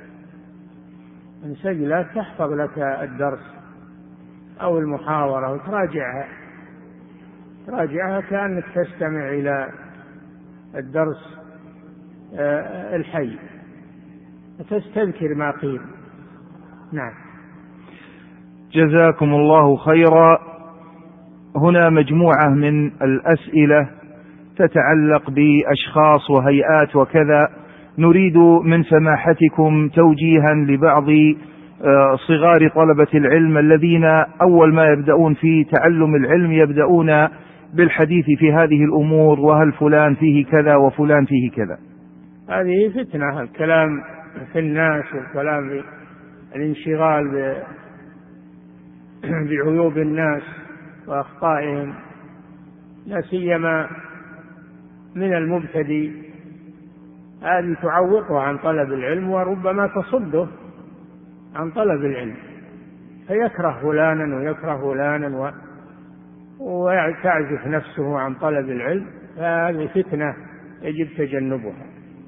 A: مسجلات تحفظ لك الدرس أو المحاورة وتراجعها تراجعها كأنك تستمع إلى الدرس الحي وتستذكر ما قيل. نعم.
B: جزاكم الله خيرا. هنا مجموعة من الأسئلة تتعلق بأشخاص وهيئات وكذا، نريد من سماحتكم توجيها لبعض صغار طلبة العلم الذين أول ما يبدأون في تعلم العلم يبدأون بالحديث في هذه الأمور، وهل فلان فيه كذا وفلان فيه كذا.
A: هذه فتنة، الكلام في الناس والكلام الانشغال بعيوب الناس وأخطائهم، لا سيما من المبتدئ، هذه تعوقه عن طلب العلم وربما تصده عن طلب العلم، فيكره فلانا ويكره فلانا و... وتعزف نفسه عن طلب العلم. فهذه فتنة يجب تجنبها.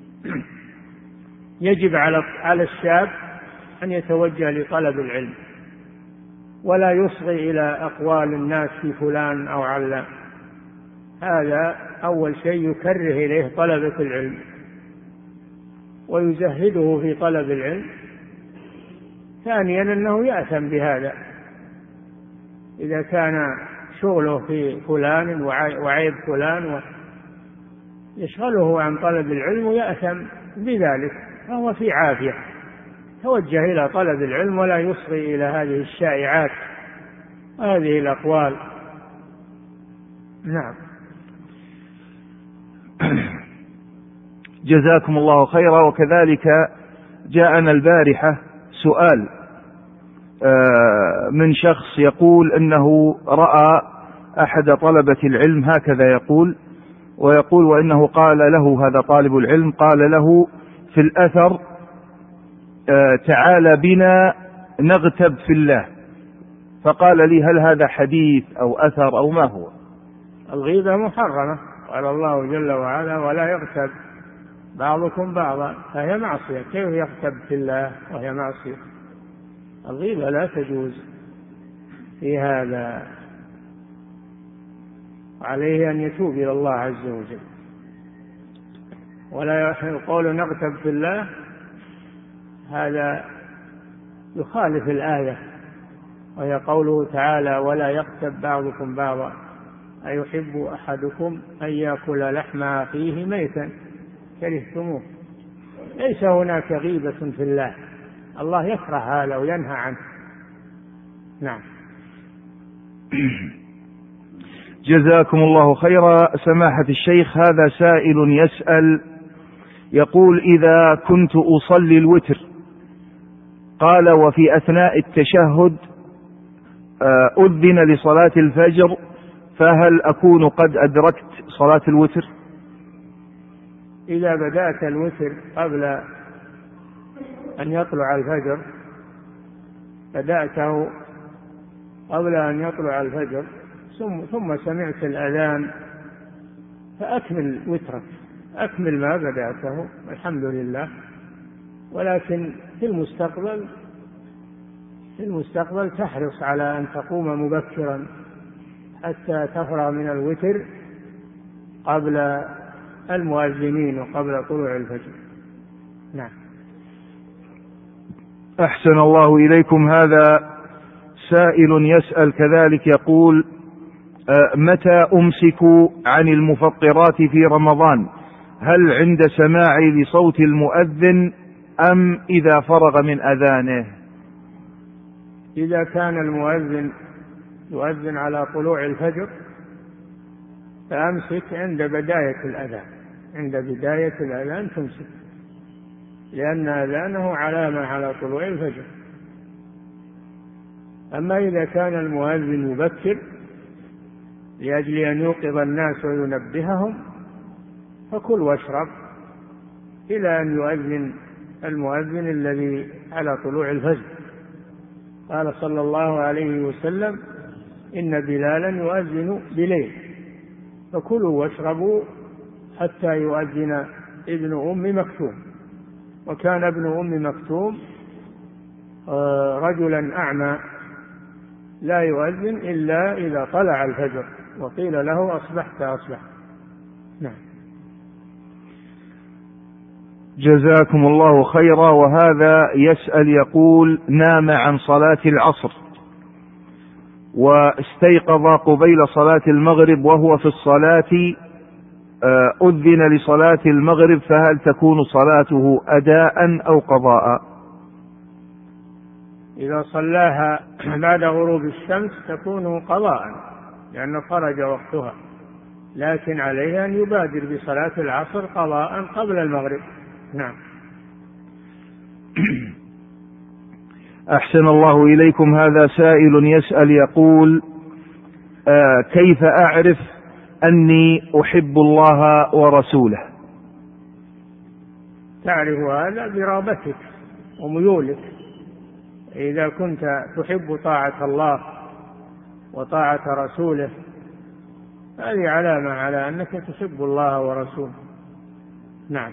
A: يجب على على الشاب أن يتوجه لطلب العلم ولا يصغي إلى أقوال الناس في فلان أو علان. هذا أول شيء يكره إليه طلبة العلم ويزهده في طلب العلم. ثانيا أنه يأثم بهذا إذا كان شغله في فلان وعيب فلان ويشغله عن طلب العلم ويأثم بذلك، فهو في عافية. توجه إلى طلب العلم ولا يصغي إلى هذه الشائعات هذه الأقوال. نعم.
B: جزاكم الله خيرا. وكذلك جاءنا البارحة سؤال من شخص يقول أنه رأى أحد طلبة العلم هكذا يقول، ويقول وإنه قال له هذا طالب العلم قال له في الأثر تعال بنا نغتب في الله، فقال لي هل هذا حديث أو أثر أو ما هو؟
A: الغيبة محرمة، قال الله جل وعلا ولا يغتب بعضكم بعضا، فهي معصية. كيف يغتب في الله وهي معصية؟ الغيبة لا تجوز في هذا، عليه أن يتوب إلى الله عز وجل. ولا يقول نغتب في الله، هذا يخالف الآية وهي قوله تعالى ولا يغتب بعضكم بعضا أيحب أحدكم أن يأكل لحم أخيه ميتا كرهتموه. ليس هناك غيبة في الله، الله يكره هذا وينهى عنه. نعم.
B: جزاكم الله خيرا. سماحة الشيخ، هذا سائل يسأل يقول إذا كنت أصلي الوتر قال وفي أثناء التشهد أذن لصلاة الفجر، فهل أكون قد أدركت صلاة الوتر؟
A: إذا بدأت الوتر قبل أن يطلع الفجر، بدأته قبل أن يطلع الفجر ثم سمعت الأذان، فأكمل وترك، أكمل ما بدأته الحمد لله. ولكن في المستقبل في المستقبل تحرص على أن تقوم مبكرا حتى تفرغ من الوتر قبل المؤذنين وقبل طلوع الفجر. نعم.
B: أحسن الله إليكم. هذا سائل يسأل كذلك يقول: متى أمسك عن المفطرات في رمضان؟ هل عند سماعي لصوت المؤذن أم إذا فرغ من أذانه؟
A: إذا كان المؤذن يؤذن على طلوع الفجر فأمسك عند بداية الأذان، عند بداية الأذان تمسك، لأن أذانه علامة على طلوع الفجر. أما إذا كان المؤذن يبكر لأجل أن يوقظ الناس وينبههم فكل واشرب إلى أن يؤذن المؤذن الذي على طلوع الفجر. قال صلى الله عليه وسلم: إن بلالا يؤذن بليل فكلوا واشربوا حتى يؤذن ابن أم مكتوم. وكان ابن أم مكتوم رجلا أعمى لا يؤذن إلا إذا طلع الفجر وقيل له: أصبحت أصبحت. نعم.
B: جزاكم الله خيرا. وهذا يسأل يقول: نام عن صلاة العصر واستيقظ قبيل صلاة المغرب وهو في الصلاة، أذن لصلاة المغرب، فهل تكون صلاته أداء أو قضاء؟
A: إذا صلاها بعد غروب الشمس تكون قضاء لأنه خرج وقتها، لكن عليه أن يبادر بصلاة العصر قضاء قبل المغرب. نعم.
B: أحسن الله إليكم. هذا سائل يسأل يقول: آه كيف أعرف أني أحب الله ورسوله؟
A: تعرف هذا برغبتك وميولك. إذا كنت تحب طاعة الله وطاعة رسوله هذه علامة على أنك تحب الله ورسوله. نعم.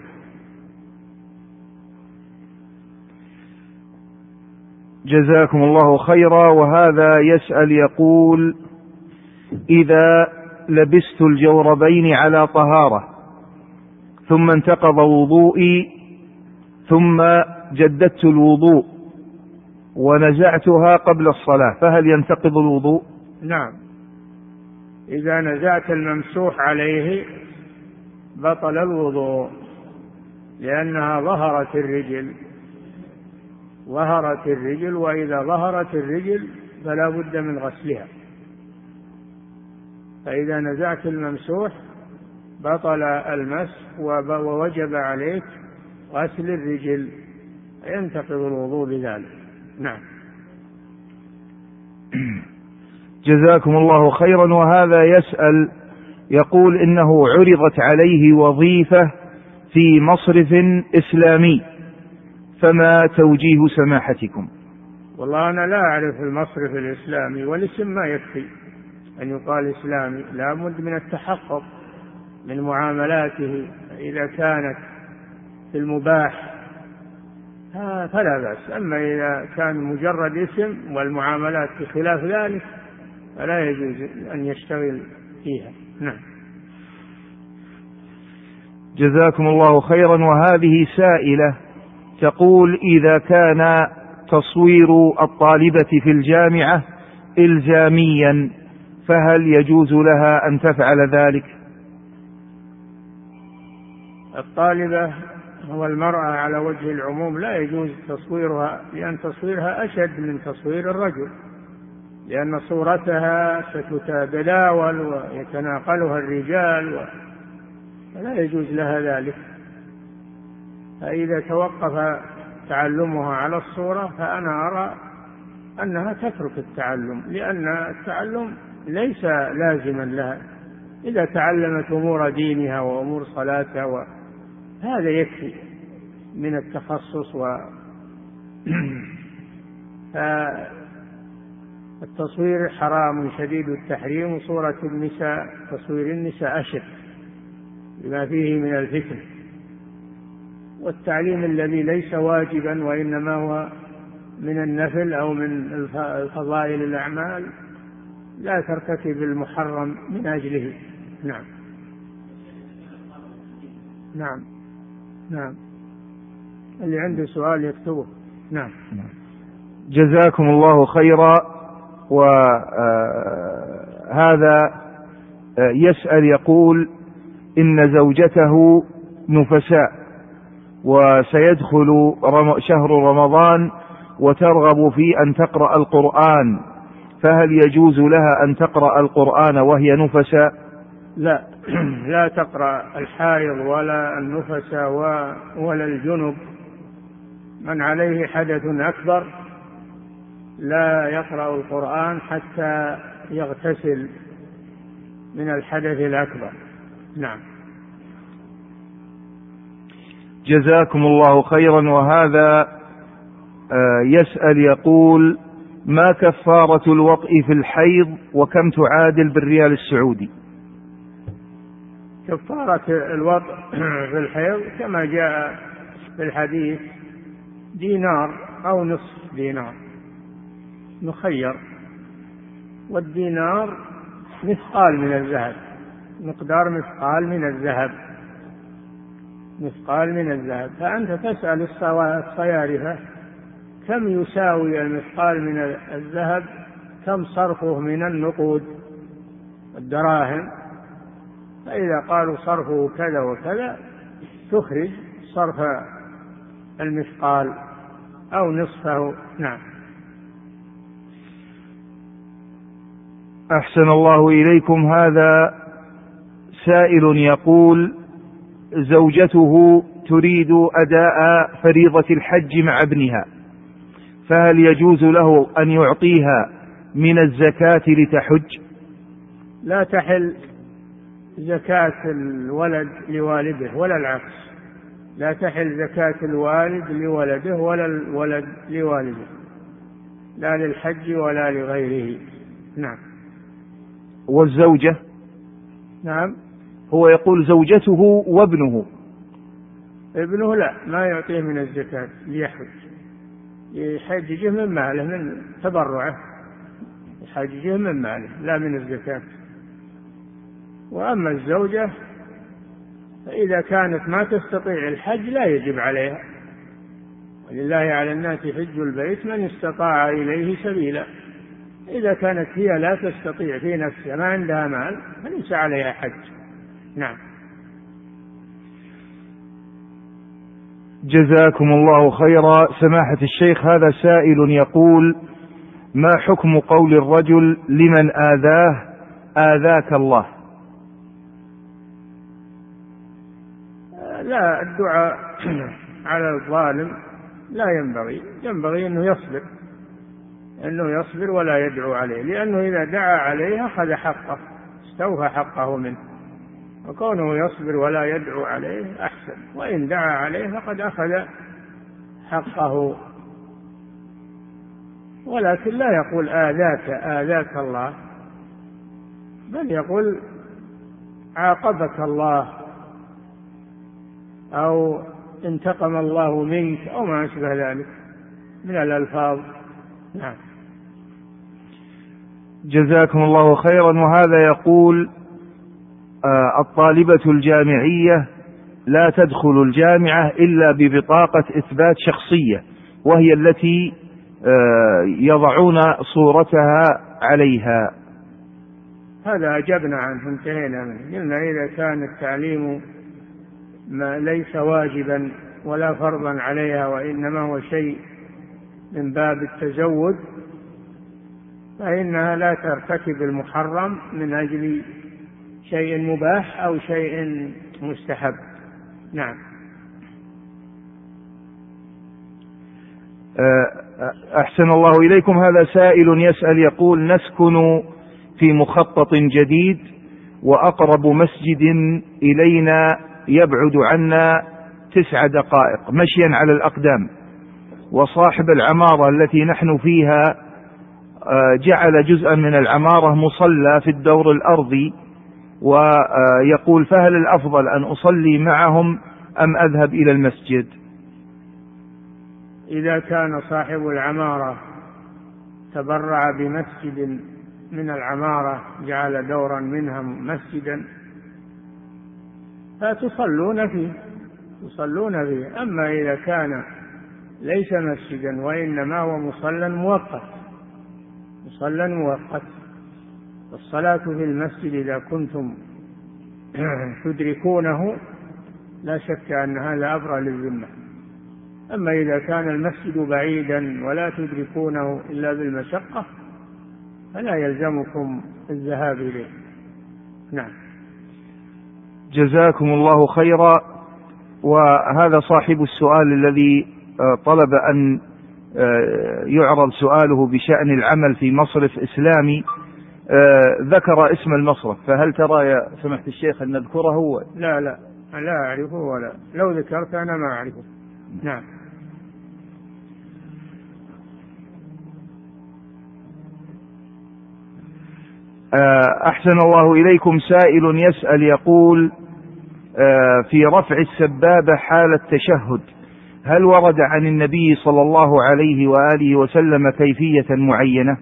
B: جزاكم الله خيرا. وهذا يسأل يقول: إذا لبست الجوربين على طهارة ثم انتقض وضوئي ثم جددت الوضوء ونزعتها قبل الصلاة فهل ينتقض الوضوء؟
A: نعم. إذا نزعت الممسوح عليه بطل الوضوء لأنها ظهرت الرجل ظهرت الرجل وإذا ظهرت الرجل فلا بد من غسلها. فإذا نزعت الممسوح بطل المسح ووجب عليك غسل الرجل، ينتقض الوضوء بذلك. نعم.
B: جزاكم الله خيرا. وهذا يسأل يقول: إنه عرضت عليه وظيفة في مصرف إسلامي فما توجيه سماحتكم؟
A: والله أنا لا أعرف المصرف الإسلامي، والاسم ما يكفي أن يقال إسلامي، لا بد من التحقق من معاملاته. إذا كانت في المباح فلا بأس، أما إذا كان مجرد اسم والمعاملات بخلاف ذلك فلا يجوز أن يشتغل فيها. نعم.
B: جزاكم الله خيرا. وهذه سائلة تقول: إذا كان تصوير الطالبة في الجامعة إلزاميا فهل يجوز لها أن تفعل ذلك؟
A: الطالبة والمرأة على وجه العموم لا يجوز تصويرها، لأن تصويرها أشد من تصوير الرجل، لأن صورتها ستتداول ويتناقلها الرجال و... فلا يجوز لها ذلك. فإذا توقف تعلمها على الصورة فأنا أرى أنها تترك التعلم، لأن التعلم ليس لازما لها. إذا تعلمت أمور دينها وأمور صلاتها و... هذا يكفي من التخصص. و التصوير حرام شديد التحريم، وصورة النساء تصوير النساء أشد بما فيه من الفتن. والتعليم الذي ليس واجبا وإنما هو من النفل أو من الفضائل الأعمال لا ترتكب المحرم من أجله. نعم. نعم. نعم. اللي عنده سؤال يكتبه. نعم.
B: جزاكم الله خيرا. وهذا يسأل يقول إن زوجته نفساء وسيدخل شهر رمضان وترغب في أن تقرأ القرآن، فهل يجوز لها أن تقرأ القرآن وهي نفساء؟
A: لا لا تقرأ الحائض ولا النفساء ولا الجنب. من عليه حدث أكبر لا يقرأ القرآن حتى يغتسل من الحدث الأكبر. نعم.
B: جزاكم الله خيرا. وهذا يسأل يقول ما كفارة الوطء في الحيض وكم تعادل بالريال السعودي؟
A: كفارة الوطء في الحيض كما جاء في الحديث دينار أو نصف دينار مخير، والدينار مثقال من الذهب، مقدار مثقال من الذهب، مثقال من الذهب. فأنت تسأل الصيارفة كم يساوي المثقال من الذهب، كم صرفه من النقود الدراهم، فإذا قالوا صرفه كذا وكذا تخرج صرف المثقال أو نصفه. نعم.
B: أحسن الله إليكم. هذا سائل يقول زوجته تريد أداء فريضة الحج مع ابنها، فهل يجوز له أن يعطيها من الزكاة لتحج؟
A: لا تحل زكاة الولد لوالده ولا العكس، لا تحل زكاة الوالد لولده ولا الولد لوالده، لا للحج ولا لغيره. نعم.
B: والزوجة؟
A: نعم.
B: هو يقول زوجته وابنه.
A: ابنه لا، ما يعطيه من الزكاة ليحج، يحججه من ماله، من تبرعه يحججه من ماله لا من الزكاة. وأما الزوجة فإذا كانت ما تستطيع الحج لا يجب عليها، ولله على الناس حج البيت من استطاع إليه سبيلا. إذا كانت هي لا تستطيع في نفسها، ما عندها مال، فليس عليها حج. نعم.
B: جزاكم الله خيرا. سماحة الشيخ، هذا سائل يقول ما حكم قول الرجل لمن آذاه آذاك الله؟
A: لا، الدعاء على الظالم لا ينبغي، ينبغي أنه يصبر، أنه يصبر ولا يدعو عليه، لأنه إذا دعا عليه أخذ حقه، استوفى حقه منه، وكونه يصبر ولا يدعو عليه أحسن، وإن دعا عليه فقد أخذ حقه. ولكن لا يقول آذاك آذاك الله، بل يقول عاقبك الله أو انتقم الله منك أو ما أشبه ذلك من الألفاظ. نعم.
B: جزاكم الله خيرا. وهذا يقول آه الطالبة الجامعية لا تدخل الجامعة إلا ببطاقة إثبات شخصية، وهي التي آه يضعون صورتها عليها.
A: هذا أجبنا عنه، انتهينا منه، قلنا إذا كان التعليم ما ليس واجبا ولا فرضا عليها، وإنما هو شيء من باب التزود، فإنها لا ترتكب المحرم من أجل شيء مباح أو شيء مستحب. نعم.
B: أحسن الله إليكم. هذا سائل يسأل يقول نسكن في مخطط جديد، وأقرب مسجد إلينا يبعد عنا تسع دقائق مشيا على الأقدام، وصاحب العمارة التي نحن فيها جعل جزءا من العمارة مصلى في الدور الأرضي، ويقول فهل الأفضل أن أصلي معهم أم أذهب إلى المسجد؟
A: إذا كان صاحب العمارة تبرع بمسجد من العمارة، جعل دورا منها مسجدا، فتصلون فيه تصلون فيه. أما إذا كان ليس مسجدا، وإنما هو مصلى مؤقت، مصلى مؤقت. الصلاة في المسجد إذا كنتم تدركونه لا شك أن هذا أبرى للذمة. أما إذا كان المسجد بعيدا ولا تدركونه إلا بالمشقة فلا يلزمكم الذهاب إليه. نعم.
B: جزاكم الله خيرا. وهذا صاحب السؤال الذي طلب أن يعرض سؤاله بشأن العمل في مصرف إسلامي، ذكر اسم المصرف، فهل ترى يا سماحة الشيخ أن نذكره؟
A: لا لا لا أعرفه، ولا لو ذكرت أنا ما أعرفه. نعم.
B: أحسن الله إليكم. سائل يسأل يقول: في رفع السبابة حال التشهد هل ورد عن النبي صلى الله عليه وآله وسلم كيفية معينة؟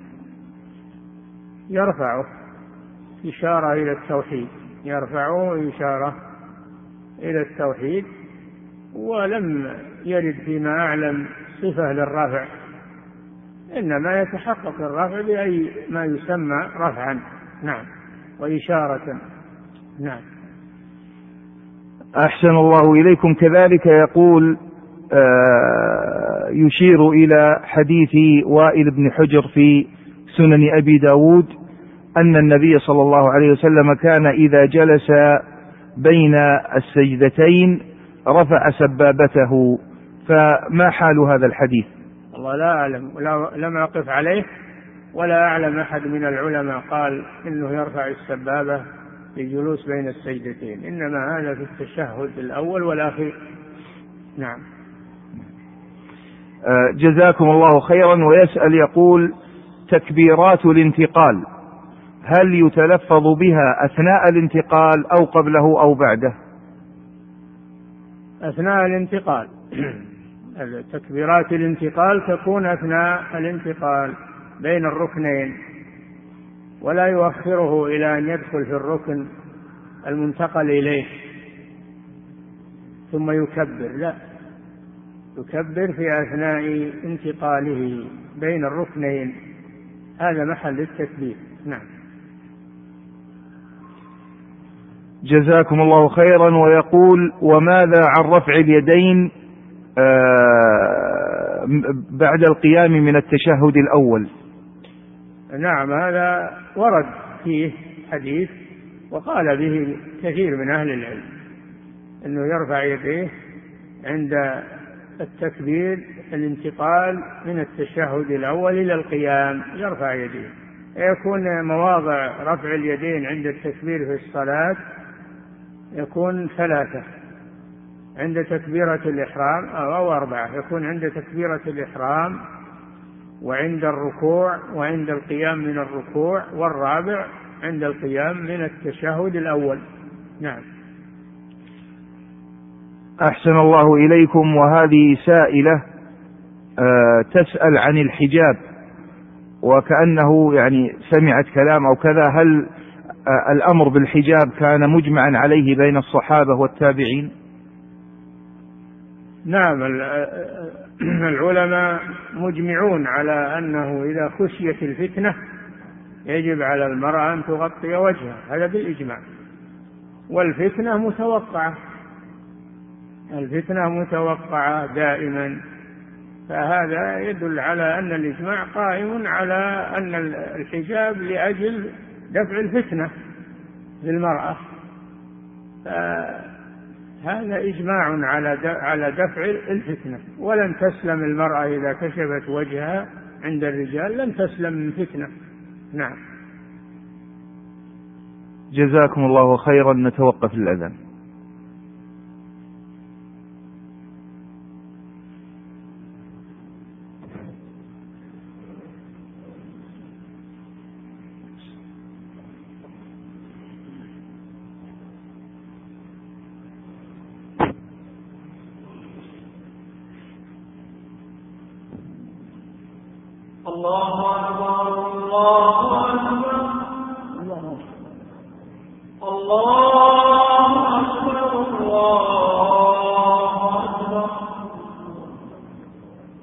A: يرفعه إشارة إلى التوحيد، يرفعه إشارة إلى التوحيد، ولم يرد فيما أعلم صفة للرفع، إنما يتحقق الرفع بأي ما يسمى رفعا. نعم. وإشارة. نعم.
B: أحسن الله إليكم. كذلك يقول آه يشير إلى حديث وائل بن حجر في سنن أبي داود أن النبي صلى الله عليه وسلم كان إذا جلس بين السجدتين رفع سبابته، فما حال هذا الحديث؟
A: والله لا أعلم، لم أقف عليه، ولا أعلم أحد من العلماء قال إنه يرفع السبابة للجلوس بين السجدتين، إنما هذا في التشهد الأول والأخير. نعم.
B: جزاكم الله خيرا. ويسأل يقول: تكبيرات الانتقال هل يتلفظ بها أثناء الانتقال أو قبله أو بعده؟
A: أثناء الانتقال. تكبيرات الانتقال تكون أثناء الانتقال بين الركنين، ولا يؤخره إلى أن يدخل في الركن المنتقل إليه ثم يكبر، لا، يكبر في أثناء انتقاله بين الركنين، هذا محل التكبير. نعم.
B: جزاكم الله خيرا. ويقول: وماذا عن رفع اليدين بعد القيام من التشهد الأول؟
A: نعم، هذا ورد فيه حديث وقال به كثير من أهل العلم، أنه يرفع يديه عند التكبير، الانتقال من التشهد الأول إلى القيام يرفع يديه. يكون مواضع رفع اليدين عند التكبير في الصلاة يكون ثلاثة: عند تكبيرة الإحرام أو أربعة، يكون عند تكبيرة الإحرام وعند الركوع وعند القيام من الركوع، والرابع عند القيام من التشهد الأول. نعم.
B: أحسن الله إليكم. وهذه سائلة تسأل عن الحجاب، وكأنه يعني سمعت كلام أو كذا، هل الأمر بالحجاب كان مجمعا عليه بين الصحابة والتابعين؟
A: نعم، العلماء مجمعون على أنه إذا خشيت الفتنة يجب على المرأة أن تغطي وجهها، هذا بالإجماع. والفتنة متوقعة، الفتنة متوقعة دائما، فهذا يدل على أن الإجماع قائم على أن الحجاب لأجل دفع الفتنة للمرأة، فهذا إجماع على دفع الفتنة. ولن تسلم المرأة إذا كشفت وجهها عند الرجال، لن تسلم من فتنة. نعم.
B: جزاكم الله خيرا. نتوقف الأذان.
C: الله أكبر الله أكبر الله أكبر الله أكبر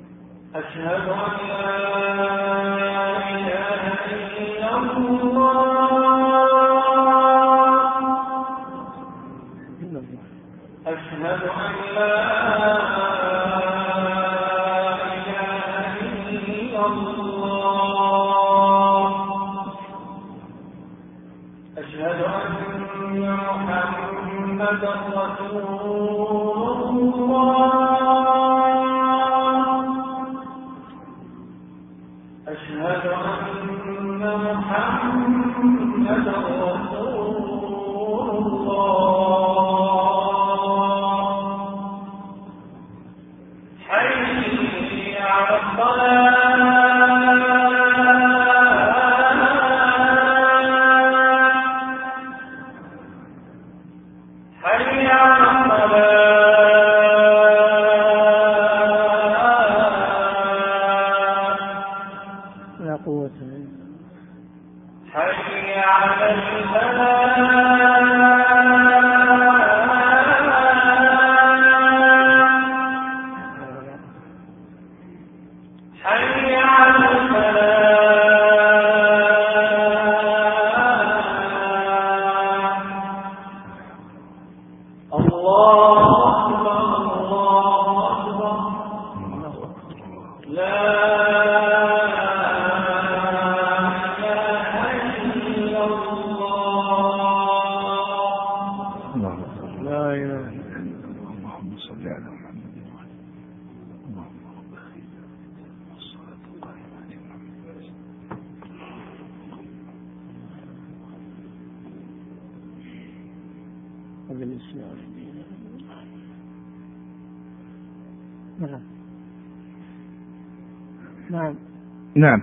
B: نعم نعم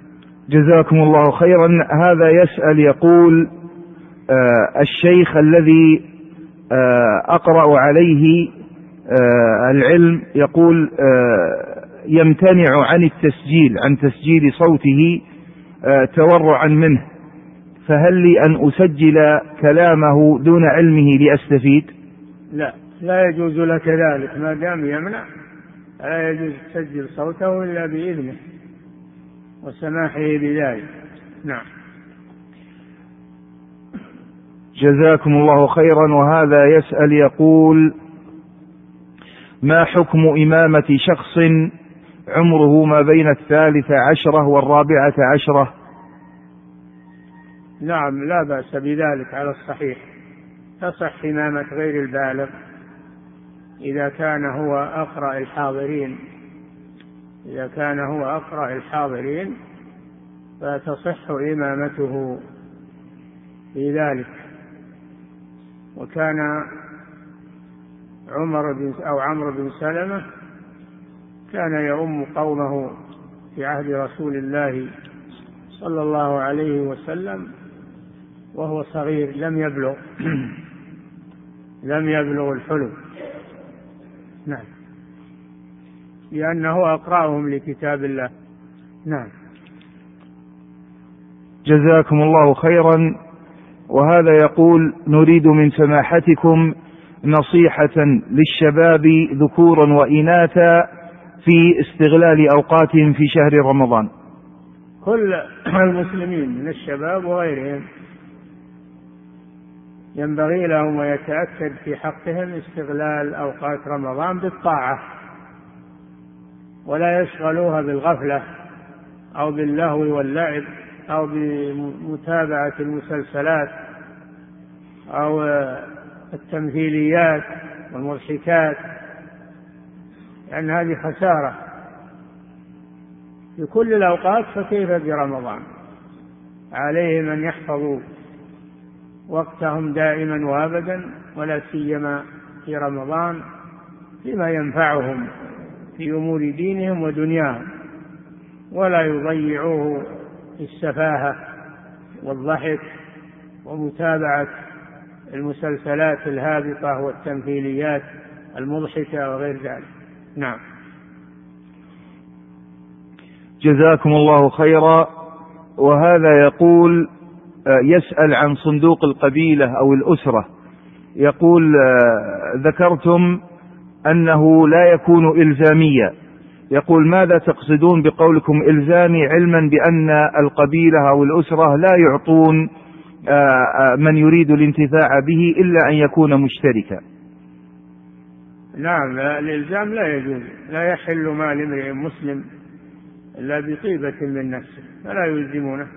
B: جزاكم الله خيرا. هذا يسأل يقول آه الشيخ الذي آه أقرأ عليه آه العلم يقول آه يمتنع عن التسجيل عن تسجيل صوته آه تورعا منه، فهل لي أن أسجل كلامه دون علمه لأستفيد؟
A: لا لا يجوز لك ذلك ما دام يمنع، لا يجوز تسجل صوته إلا بإذنه وسماحه بذلك. نعم
B: جزاكم الله خيرا. وهذا يسأل يقول ما حكم إمامة شخص عمره ما بين الثالثة عشرة والرابعة عشرة؟
A: نعم لا بأس بذلك على الصحيح، تصح إمامة غير البالغ إذا كان هو أقرأ الحاضرين إذا كان هو أقرأ الحاضرين فتصح إمامته في ذلك. وكان عمر بن أو عمرو بن سلمة كان يؤم قومه في عهد رسول الله صلى الله عليه وسلم وهو صغير لم يبلغ لم يبلغ الحلم. نعم لأنه أقرأهم لكتاب الله. نعم
B: جزاكم الله خيرا. وهذا يقول نريد من سماحتكم نصيحة للشباب ذكورا وإناثا في استغلال أوقاتهم في شهر رمضان.
A: كل المسلمين من الشباب وغيرهم ينبغي لهم ويتأكد في حقهم استغلال أوقات رمضان بالطاعة، ولا يشغلوها بالغفلة أو باللهو واللعب أو بمتابعة المسلسلات أو التمثيليات والمضحكات، لأن هذه خسارة في كل الأوقات، فكيف برمضان؟ عليهم أن يحفظوا وقتهم دائما وابدا، ولا سيما في رمضان، فيما ينفعهم في أمور دينهم ودنياهم، ولا يضيعوه في السفاهة والضحك ومتابعة المسلسلات الهابطة والتمثيليات المضحكة وغير ذلك. نعم
B: جزاكم الله خيرا. وهذا يقول يسأل عن صندوق القبيلة أو الأسرة، يقول ذكرتم أنه لا يكون إلزاميا، يقول: ماذا تقصدون بقولكم إلزامي علما بأن القبيلة أو الأسرة لا يعطون من يريد الانتفاع به إلا أن يكون مشتركا؟
A: نعم، الإلزام لا يجوز، لا يحل مال امرئ مسلم إلا بطيبة من نفسه، فلا يلزمونه،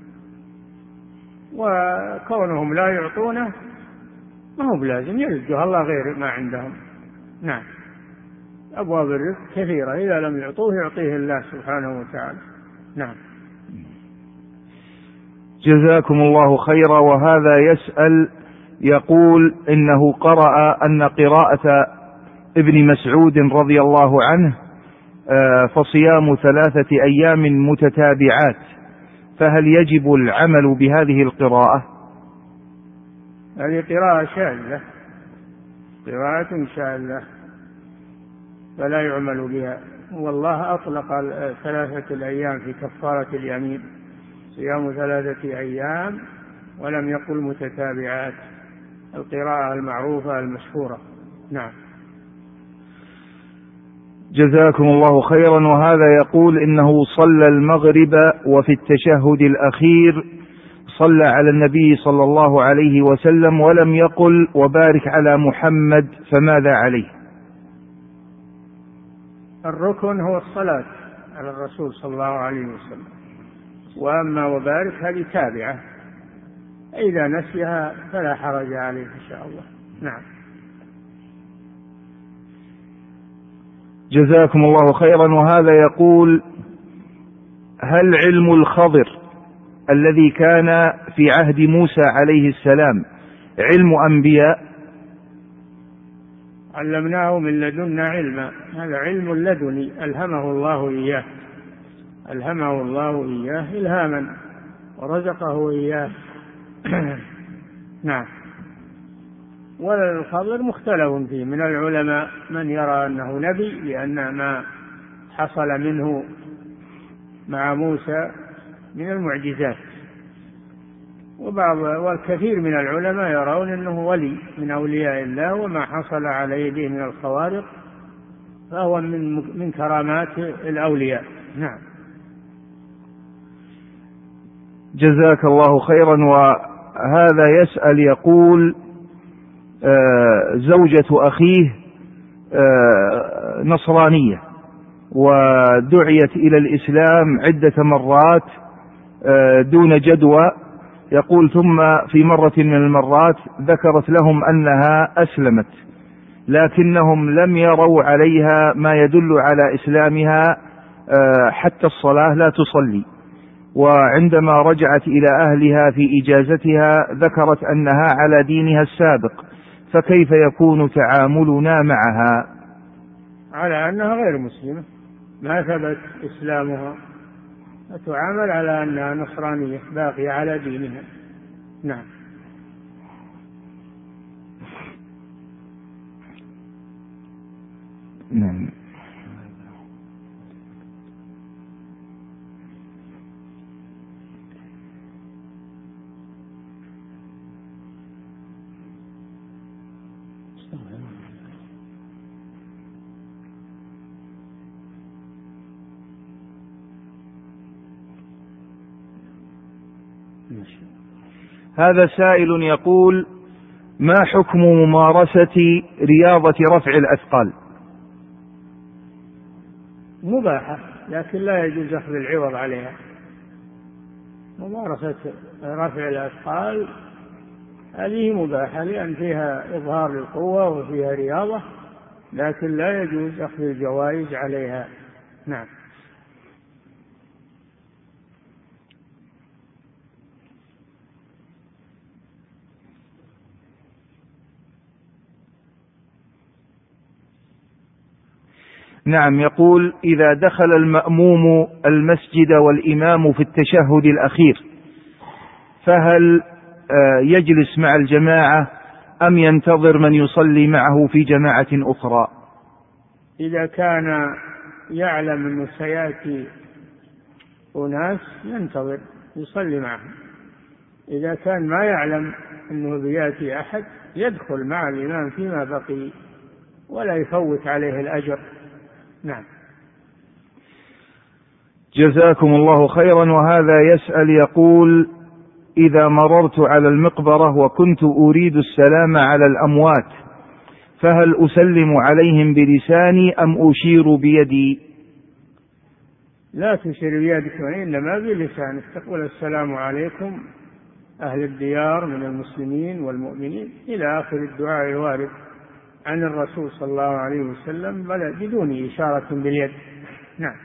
A: وكونهم لا يعطونه ما هو بلازم، يرزقه الله غير ما عندهم. نعم، أبواب الرزق كثيرة، إذا لم يعطوه يعطيه الله سبحانه وتعالى. نعم.
B: جزاكم الله خيرا. وهذا يسأل يقول إنه قرأ أن قراءة ابن مسعود رضي الله عنه فصيام ثلاثة أيام متتابعات، فهل يجب العمل بهذه القراءة؟
A: هذه قراءة شاذة، قراءة شاذة فلا يعمل بها، والله أطلق ثلاثة الأيام في كفارة اليمين، صيام ثلاثة أيام، ولم يقل متتابعات، القراءة المعروفة المشهورة. نعم.
B: جزاكم الله خيرا. وهذا يقول إنه صلى المغرب وفي التشهد الأخير صلى على النبي صلى الله عليه وسلم ولم يقل وبارك على محمد، فماذا عليه؟
A: الركن هو الصلاة على الرسول صلى الله عليه وسلم، وأما وبارك هذه تابعة، إذا نسيها فلا حرج عليه إن شاء الله. نعم.
B: جزاكم الله خيرا. وهذا يقول: هل علم الخضر الذي كان في عهد موسى عليه السلام علم أنبياء؟
A: علمناه من لدنا علما، هذا علم لدني ألهمه الله إياه، ألهمه الله إياه إلهاما ورزقه إياه. نعم. والخضر مختلف فيه، من العلماء من يرى أنه نبي لأن ما حصل منه مع موسى من المعجزات، وبعض والكثير من العلماء يرون أنه ولي من أولياء الله، وما حصل عليه به من الخوارق فهو من من كرامات الأولياء. نعم.
B: جزاك الله خيرا. وهذا يسأل يقول: آه زوجة أخيه آه نصرانية ودعيت إلى الإسلام عدة مرات آه دون جدوى، يقول ثم في مرة من المرات ذكرت لهم أنها أسلمت، لكنهم لم يروا عليها ما يدل على إسلامها آه حتى الصلاة لا تصلي، وعندما رجعت إلى أهلها في إجازتها ذكرت أنها على دينها السابق، فكيف يكون تعاملنا معها؟
A: على أنها غير مسلمة، ما ثبت إسلامها، تعامل على أنها نصرانية باقية على دينها. نعم.
B: نعم. هذا سائل يقول: ما حكم ممارسة رياضة رفع الأثقال؟
A: مباحة، لكن لا يجوز أخذ العوض عليها. ممارسة رفع الأثقال هذه مباحة لأن فيها إظهار للقوة وفيها رياضة، لكن لا يجوز أخذ الجوائز عليها. نعم.
B: نعم. يقول: إذا دخل المأموم المسجد والإمام في التشهد الأخير فهل يجلس مع الجماعة أم ينتظر من يصلي معه في جماعة أخرى؟
A: إذا كان يعلم أنه سيأتي أناس ينتظر يصلي معهم، إذا كان ما يعلم أنه بيأتي أحد يدخل مع الإمام فيما بقي ولا يفوت عليه الأجر. نعم.
B: جزاكم الله خيرا. وهذا يسأل يقول: إذا مررت على المقبرة وكنت أريد السلام على الأموات فهل أسلم عليهم بلساني أم أشير بيدي؟
A: لا تشير بيدك وإنما بلسانك، تقول السلام عليكم أهل الديار من المسلمين والمؤمنين إلى آخر الدعاء الوارد عن الرسول صلى الله عليه وسلم بدون إشارة باليد. نعم.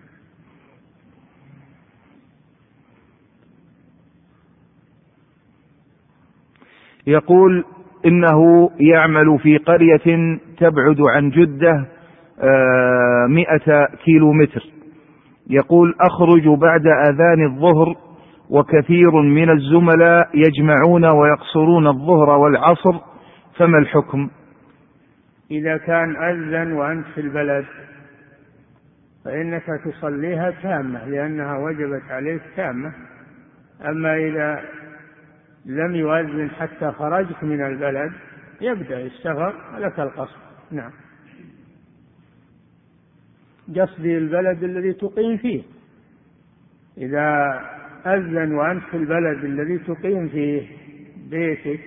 B: يقول: إنه يعمل في قرية تبعد عن جدة مئة كيلو متر. يقول: أخرج بعد أذان الظهر وكثير من الزملاء يجمعون ويقصرون الظهر والعصر، فما الحكم؟
A: إذا كان أذن وأنت في البلد فإنك تصليها تامة لأنها وجبت عليك تامة. أما إذا لم يؤذن حتى خرجت من البلد يبدأ يشتغل لك القصر. نعم. قصدي البلد الذي تقيم فيه، إذا أذن وأنت في البلد الذي تقيم فيه بيتك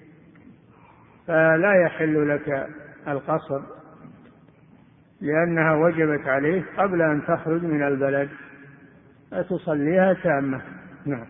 A: فلا يحل لك القصر لأنها وجبت عليك قبل أن تخرج من البلد، فتصليها تامة. نعم.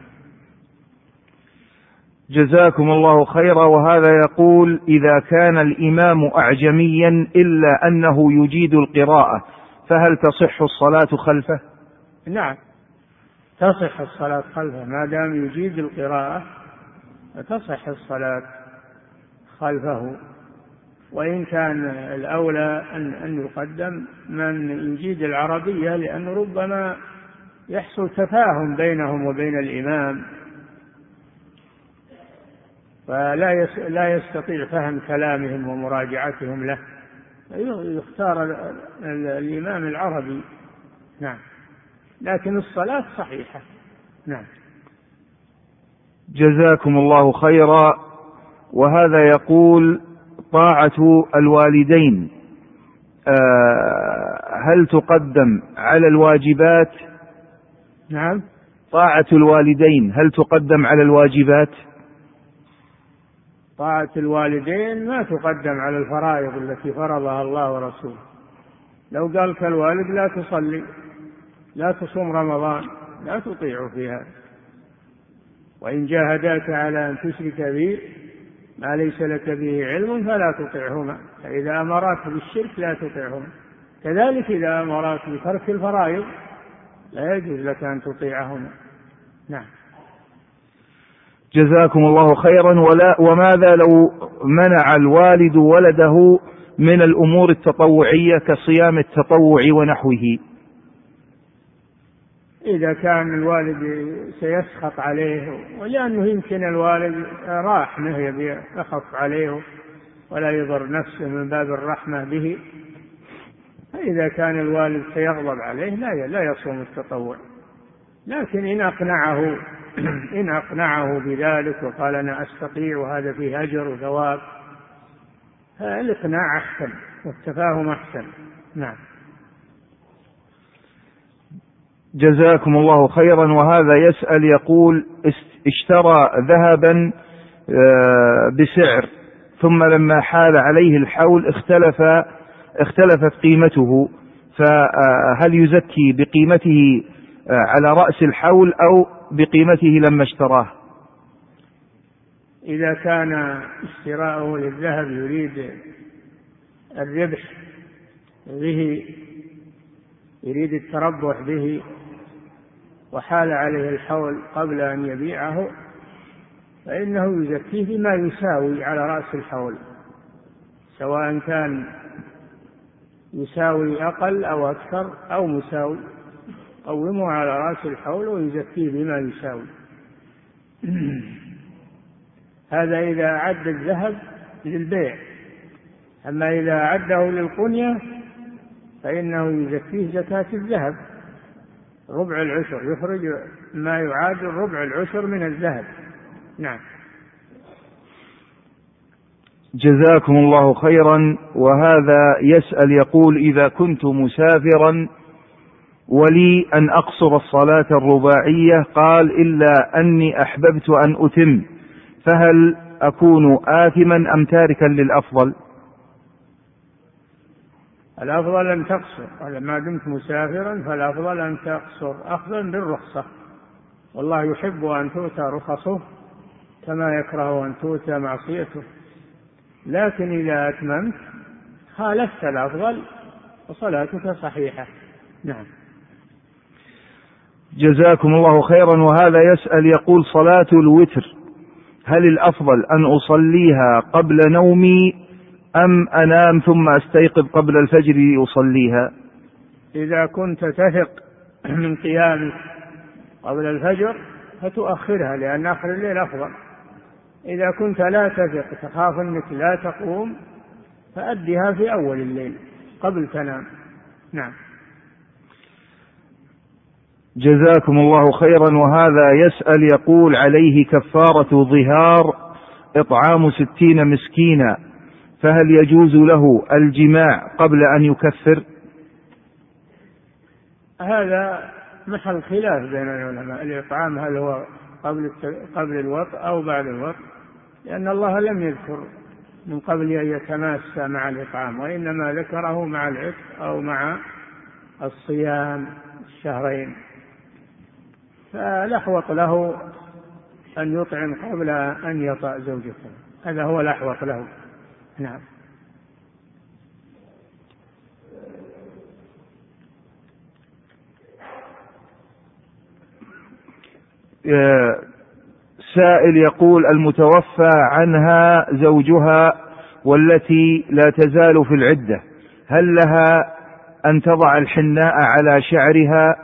B: جزاكم الله خيرا. وهذا يقول: إذا كان الإمام أعجميا إلا أنه يجيد القراءة فهل تصح الصلاة خلفه؟
A: نعم، تصح الصلاة خلفه ما دام يجيد القراءة، تصح الصلاة خلفه. وإن كان الأولى أن أن يقدم من يجيد العربية، لأنه ربما يحصل تفاهم بينهم وبين الإمام فلا لا يستطيع فهم كلامهم ومراجعتهم له، يختار الإمام العربي. نعم، لكن الصلاة صحيحة. نعم.
B: جزاكم الله خيرا. وهذا يقول: طاعة الوالدين هل تقدم على الواجبات؟
A: نعم.
B: طاعة الوالدين هل تقدم على الواجبات؟
A: طاعة الوالدين ما تقدم على الفرائض التي فرضها الله ورسوله. لو قالك الوالد لا تصلي لا تصوم رمضان لا تطيع فيها. وإن جاهداك على أن تشرك بي ما ليس لك به علم فلا تطعهما، فإذا أمراك بالشرك لا تطعهما. كذلك إذا أمراك بترك الفرائض لا يجوز لك أن تطيعهما. نعم.
B: جزاكم الله خيرا. ولا وماذا لو منع الوالد ولده من الأمور التطوعية كصيام التطوع ونحوه؟
A: إذا كان الوالد سيسخط عليه، ولأنه يمكن الوالد راحمه يبي يخف عليه ولا يضر نفسه من باب الرحمة به، فإذا كان الوالد سيغضب عليه لا لا يصوم التطوع. لكن إن أقنعه إن أقنعه بذلك وقال أنا أستطيع وهذا فيه أجر وثواب، فالإقناع أحسن والتفاهم أحسن. نعم.
B: جزاكم الله خيرا. وهذا يسأل يقول: اشترى ذهبا بسعر ثم لما حال عليه الحول اختلف اختلفت قيمته، فهل يزكي بقيمته على رأس الحول أو بقيمته لما اشتراه؟
A: إذا كان اشتراؤه للذهب يريد الربح به، يريد التربح به، وحال عليه الحول قبل أن يبيعه، فإنه يزكيه بما يساوي على رأس الحول، سواء كان يساوي أقل أو أكثر أو مساوي، قومه على رأس الحول ويزكيه بما يساوي. هذا إذا أعد الذهب للبيع. أما إذا أعده للقنية فإنه يزكيه زكاة الذهب ربع العشر، يخرج ما يعادل ربع العشر من الذهب. نعم.
B: جزاكم الله خيرا. وهذا يسأل يقول: إذا كنت مسافرا ولي أن أقصر الصلاة الرباعية، قال إلا أني أحببت أن أتم، فهل أكون آثما أم تاركا للأفضل؟
A: الأفضل أن تقصر، ما دمت مسافرا فالأفضل أن تقصر أخذا بالرخصة، والله يحب أن تؤتى رخصه كما يكره أن تؤتى معصيته، لكن إذا أتممت خالفت الأفضل وصلاتك صحيحة. نعم.
B: جزاكم الله خيرا. وهذا يسأل يقول: صلاة الوتر هل الأفضل أن أصليها قبل نومي أم أنام ثم أستيقظ قبل الفجر لأصليها؟
A: إذا كنت تثق من قيامك قبل الفجر فتؤخرها، لأن آخر الليل أفضل. إذا كنت لا تثق تخاف أنك لا تقوم فأدها في أول الليل قبل تنام. نعم.
B: جزاكم الله خيرا. وهذا يسأل يقول: عليه كفارة ظهار إطعام ستين مسكينا، فهل يجوز له الجماع قبل أن يكفر؟
A: هذا محل خلاف بين العلماء، الإطعام هل هو قبل قبل الوطء أو بعد الوطء، لأن الله لم يذكر من قبل أن يتماسى مع الإطعام، وإنما ذكره مع العتق أو مع الصيام الشهرين، فالأحوط له أن يطعم قبل أن يطأ زوجته، هذا هو الأحوط له. نعم.
B: سائل يقول: المتوفى عنها زوجها والتي لا تزال في العدة، هل لها أن تضع الحناء على شعرها؟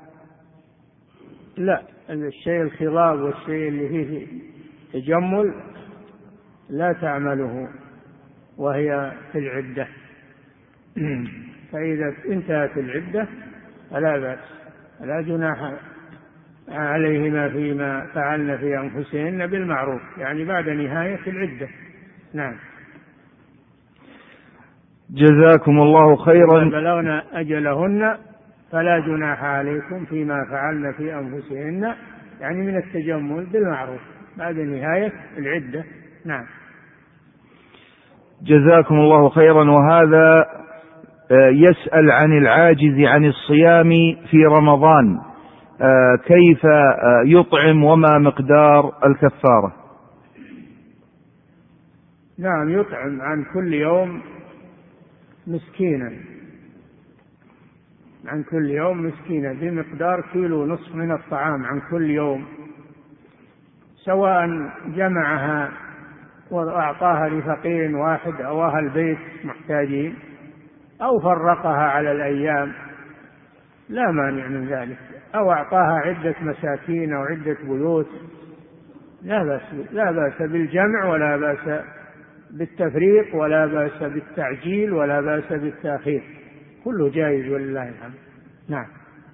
A: لا، الشيء الخضاب والشيء اللي فيه تجمل لا تعمله وهي في العدة، فإذا انتهت العدة فلا بأس، لا جناح عليهما فيما فعلن في أنفسهن بالمعروف، يعني بعد نهاية العدة. نعم.
B: جزاكم الله خيرا.
A: بلغن أجلهن فلا جناح عليكم فيما فعلن في أنفسهن، يعني من التجمل بالمعروف بعد نهاية العدة. نعم.
B: جزاكم الله خيرا. وهذا يسأل عن العاجز عن الصيام في رمضان، كيف يطعم وما مقدار الكفارة؟
A: نعم، يطعم عن كل يوم مسكينا، عن كل يوم مسكينا بمقدار كيلو نصف من الطعام عن كل يوم، سواء جمعها وأعطاها لفقير واحد أو أهل بيت محتاجين أو فرقها على الأيام، لا مانع من ذلك، أو أعطاها عدة مساكين أو عدة بيوت، لا بأس لا بأس بالجمع ولا بأس بالتفريق ولا بأس بالتعجيل ولا بأس بالتأخير، كله جائز ولله الحمد. نعم.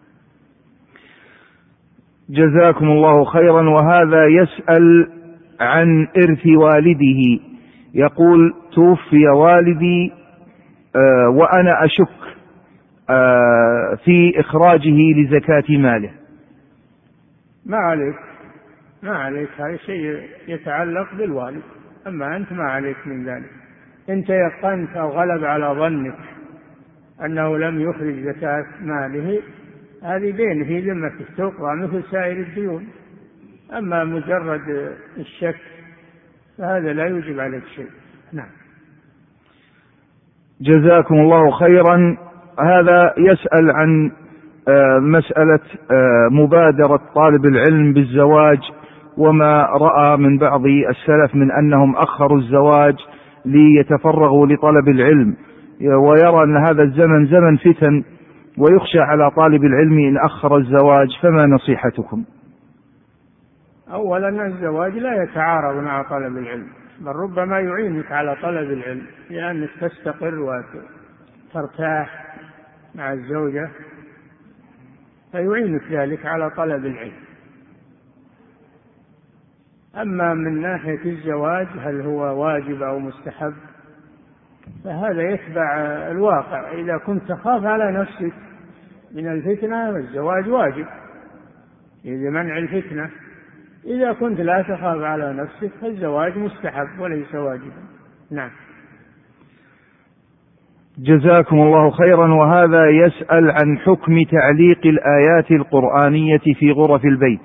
B: جزاكم الله خيرا. وهذا يسأل عن إرث والده، يقول: توفي والدي آه وأنا أشك آه في إخراجه لزكاة ماله.
A: ما عليك ما عليك هذا شيء يتعلق بالوالد، أما أنت ما عليك من ذلك. أنت يقنت أو غلب على ظنك أنه لم يخرج زكاة ماله، هذه دين في ذمتك تقضى مثل سائر الديون، أما مجرد الشك فهذا لا يوجب عليك شيء. نعم.
B: جزاكم الله خيرا. هذا يسأل عن مسألة مبادرة طالب العلم بالزواج، وما رأى من بعض السلف من أنهم أخروا الزواج ليتفرغوا لطلب العلم، ويرى أن هذا الزمن زمن فتن ويخشى على طالب العلم إن أخر الزواج، فما نصيحتكم؟
A: أولا الزواج لا يتعارض مع طلب العلم، بل ربما يعينك على طلب العلم، لأنك تستقر وترتاح مع الزوجة فيعينك ذلك على طلب العلم. أما من ناحية الزواج هل هو واجب أو مستحب، فهذا يتبع الواقع. إذا كنت تخاف على نفسك من الفتنة الزواج واجب لمنع الفتنة. إذا كنت لا تخاف على نفسك فالزواج مستحب وليس واجبا. نعم.
B: جزاكم الله خيرا. وهذا يسأل عن حكم تعليق الآيات القرآنية في غرف البيت.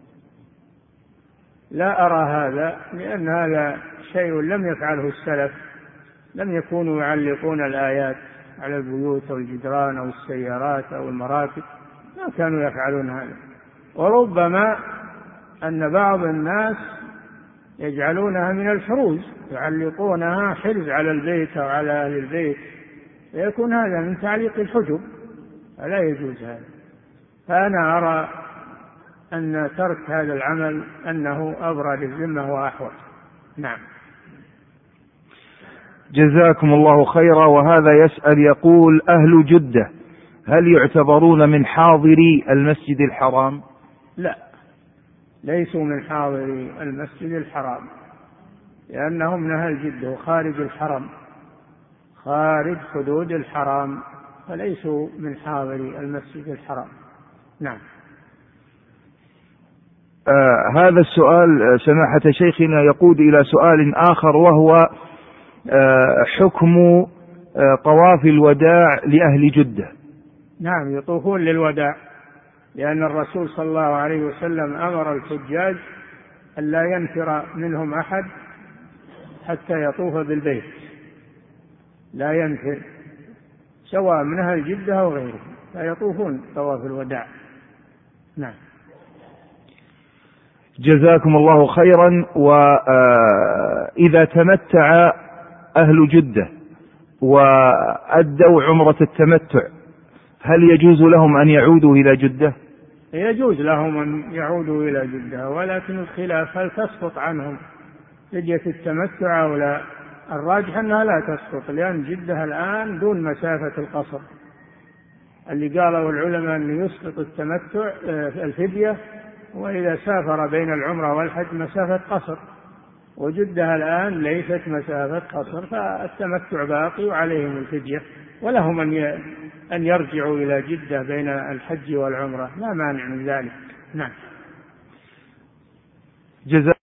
A: لا أرى هذا، لأن هذا شيء لم يفعله السلف، لم يكونوا يعلقون الآيات على البيوت أو الجدران أو السيارات أو المراكب، ما كانوا يفعلون هذا. وربما أن بعض الناس يجعلونها من الحروز، يعلقونها حرز على البيت أو على أهل البيت، فيكون هذا من تعليق الحجب، فلا يجوز هذا. فأنا أرى أن ترك هذا العمل أنه أبرى للذمة وأحوط. نعم.
B: جزاكم الله خيرا. وهذا يسأل يقول: أهل جدة هل يعتبرون من حاضري المسجد الحرام؟
A: لا، ليسوا من حاضري المسجد الحرام، لأنهم من أهل جدة خارج الحرم، خارج حدود الحرام، فليسوا من حاضري المسجد الحرام. نعم.
B: آه هذا السؤال سماحة شيخنا يقود إلى سؤال آخر، وهو آه حكم آه طواف الوداع لأهل جدة.
A: نعم، يطوفون للوداع، لأن الرسول صلى الله عليه وسلم أمر الحجاج أن لا ينفر منهم أحد حتى يطوف بالبيت، لا ينفر سواء من أهل جدة أو غيره، فيطوفون طواف الوداع. نعم.
B: جزاكم الله خيرا. وإذا تمتع أهل جدة وأدوا عمرة التمتع هل يجوز لهم أن يعودوا إلى جدة؟
A: يجوز لهم أن يعودوا إلى جدة، ولكن الخلاف هل تسقط عنهم فدية التمتع أو لا. الراجح أنها لا تسقط، لأن جدة الآن دون مسافة القصر، اللي قالوا العلماء أن يسقط التمتع الفدية وإذا سافر بين العمرة والحج مسافة قصر، وجدة الآن ليست مسافة قصر، فالتمتع باقي وعليهم الفدية، ولهم أن يرجعوا إلى جدة بين الحج والعمرة، لا مانع من ذلك. نعم.
B: جزاك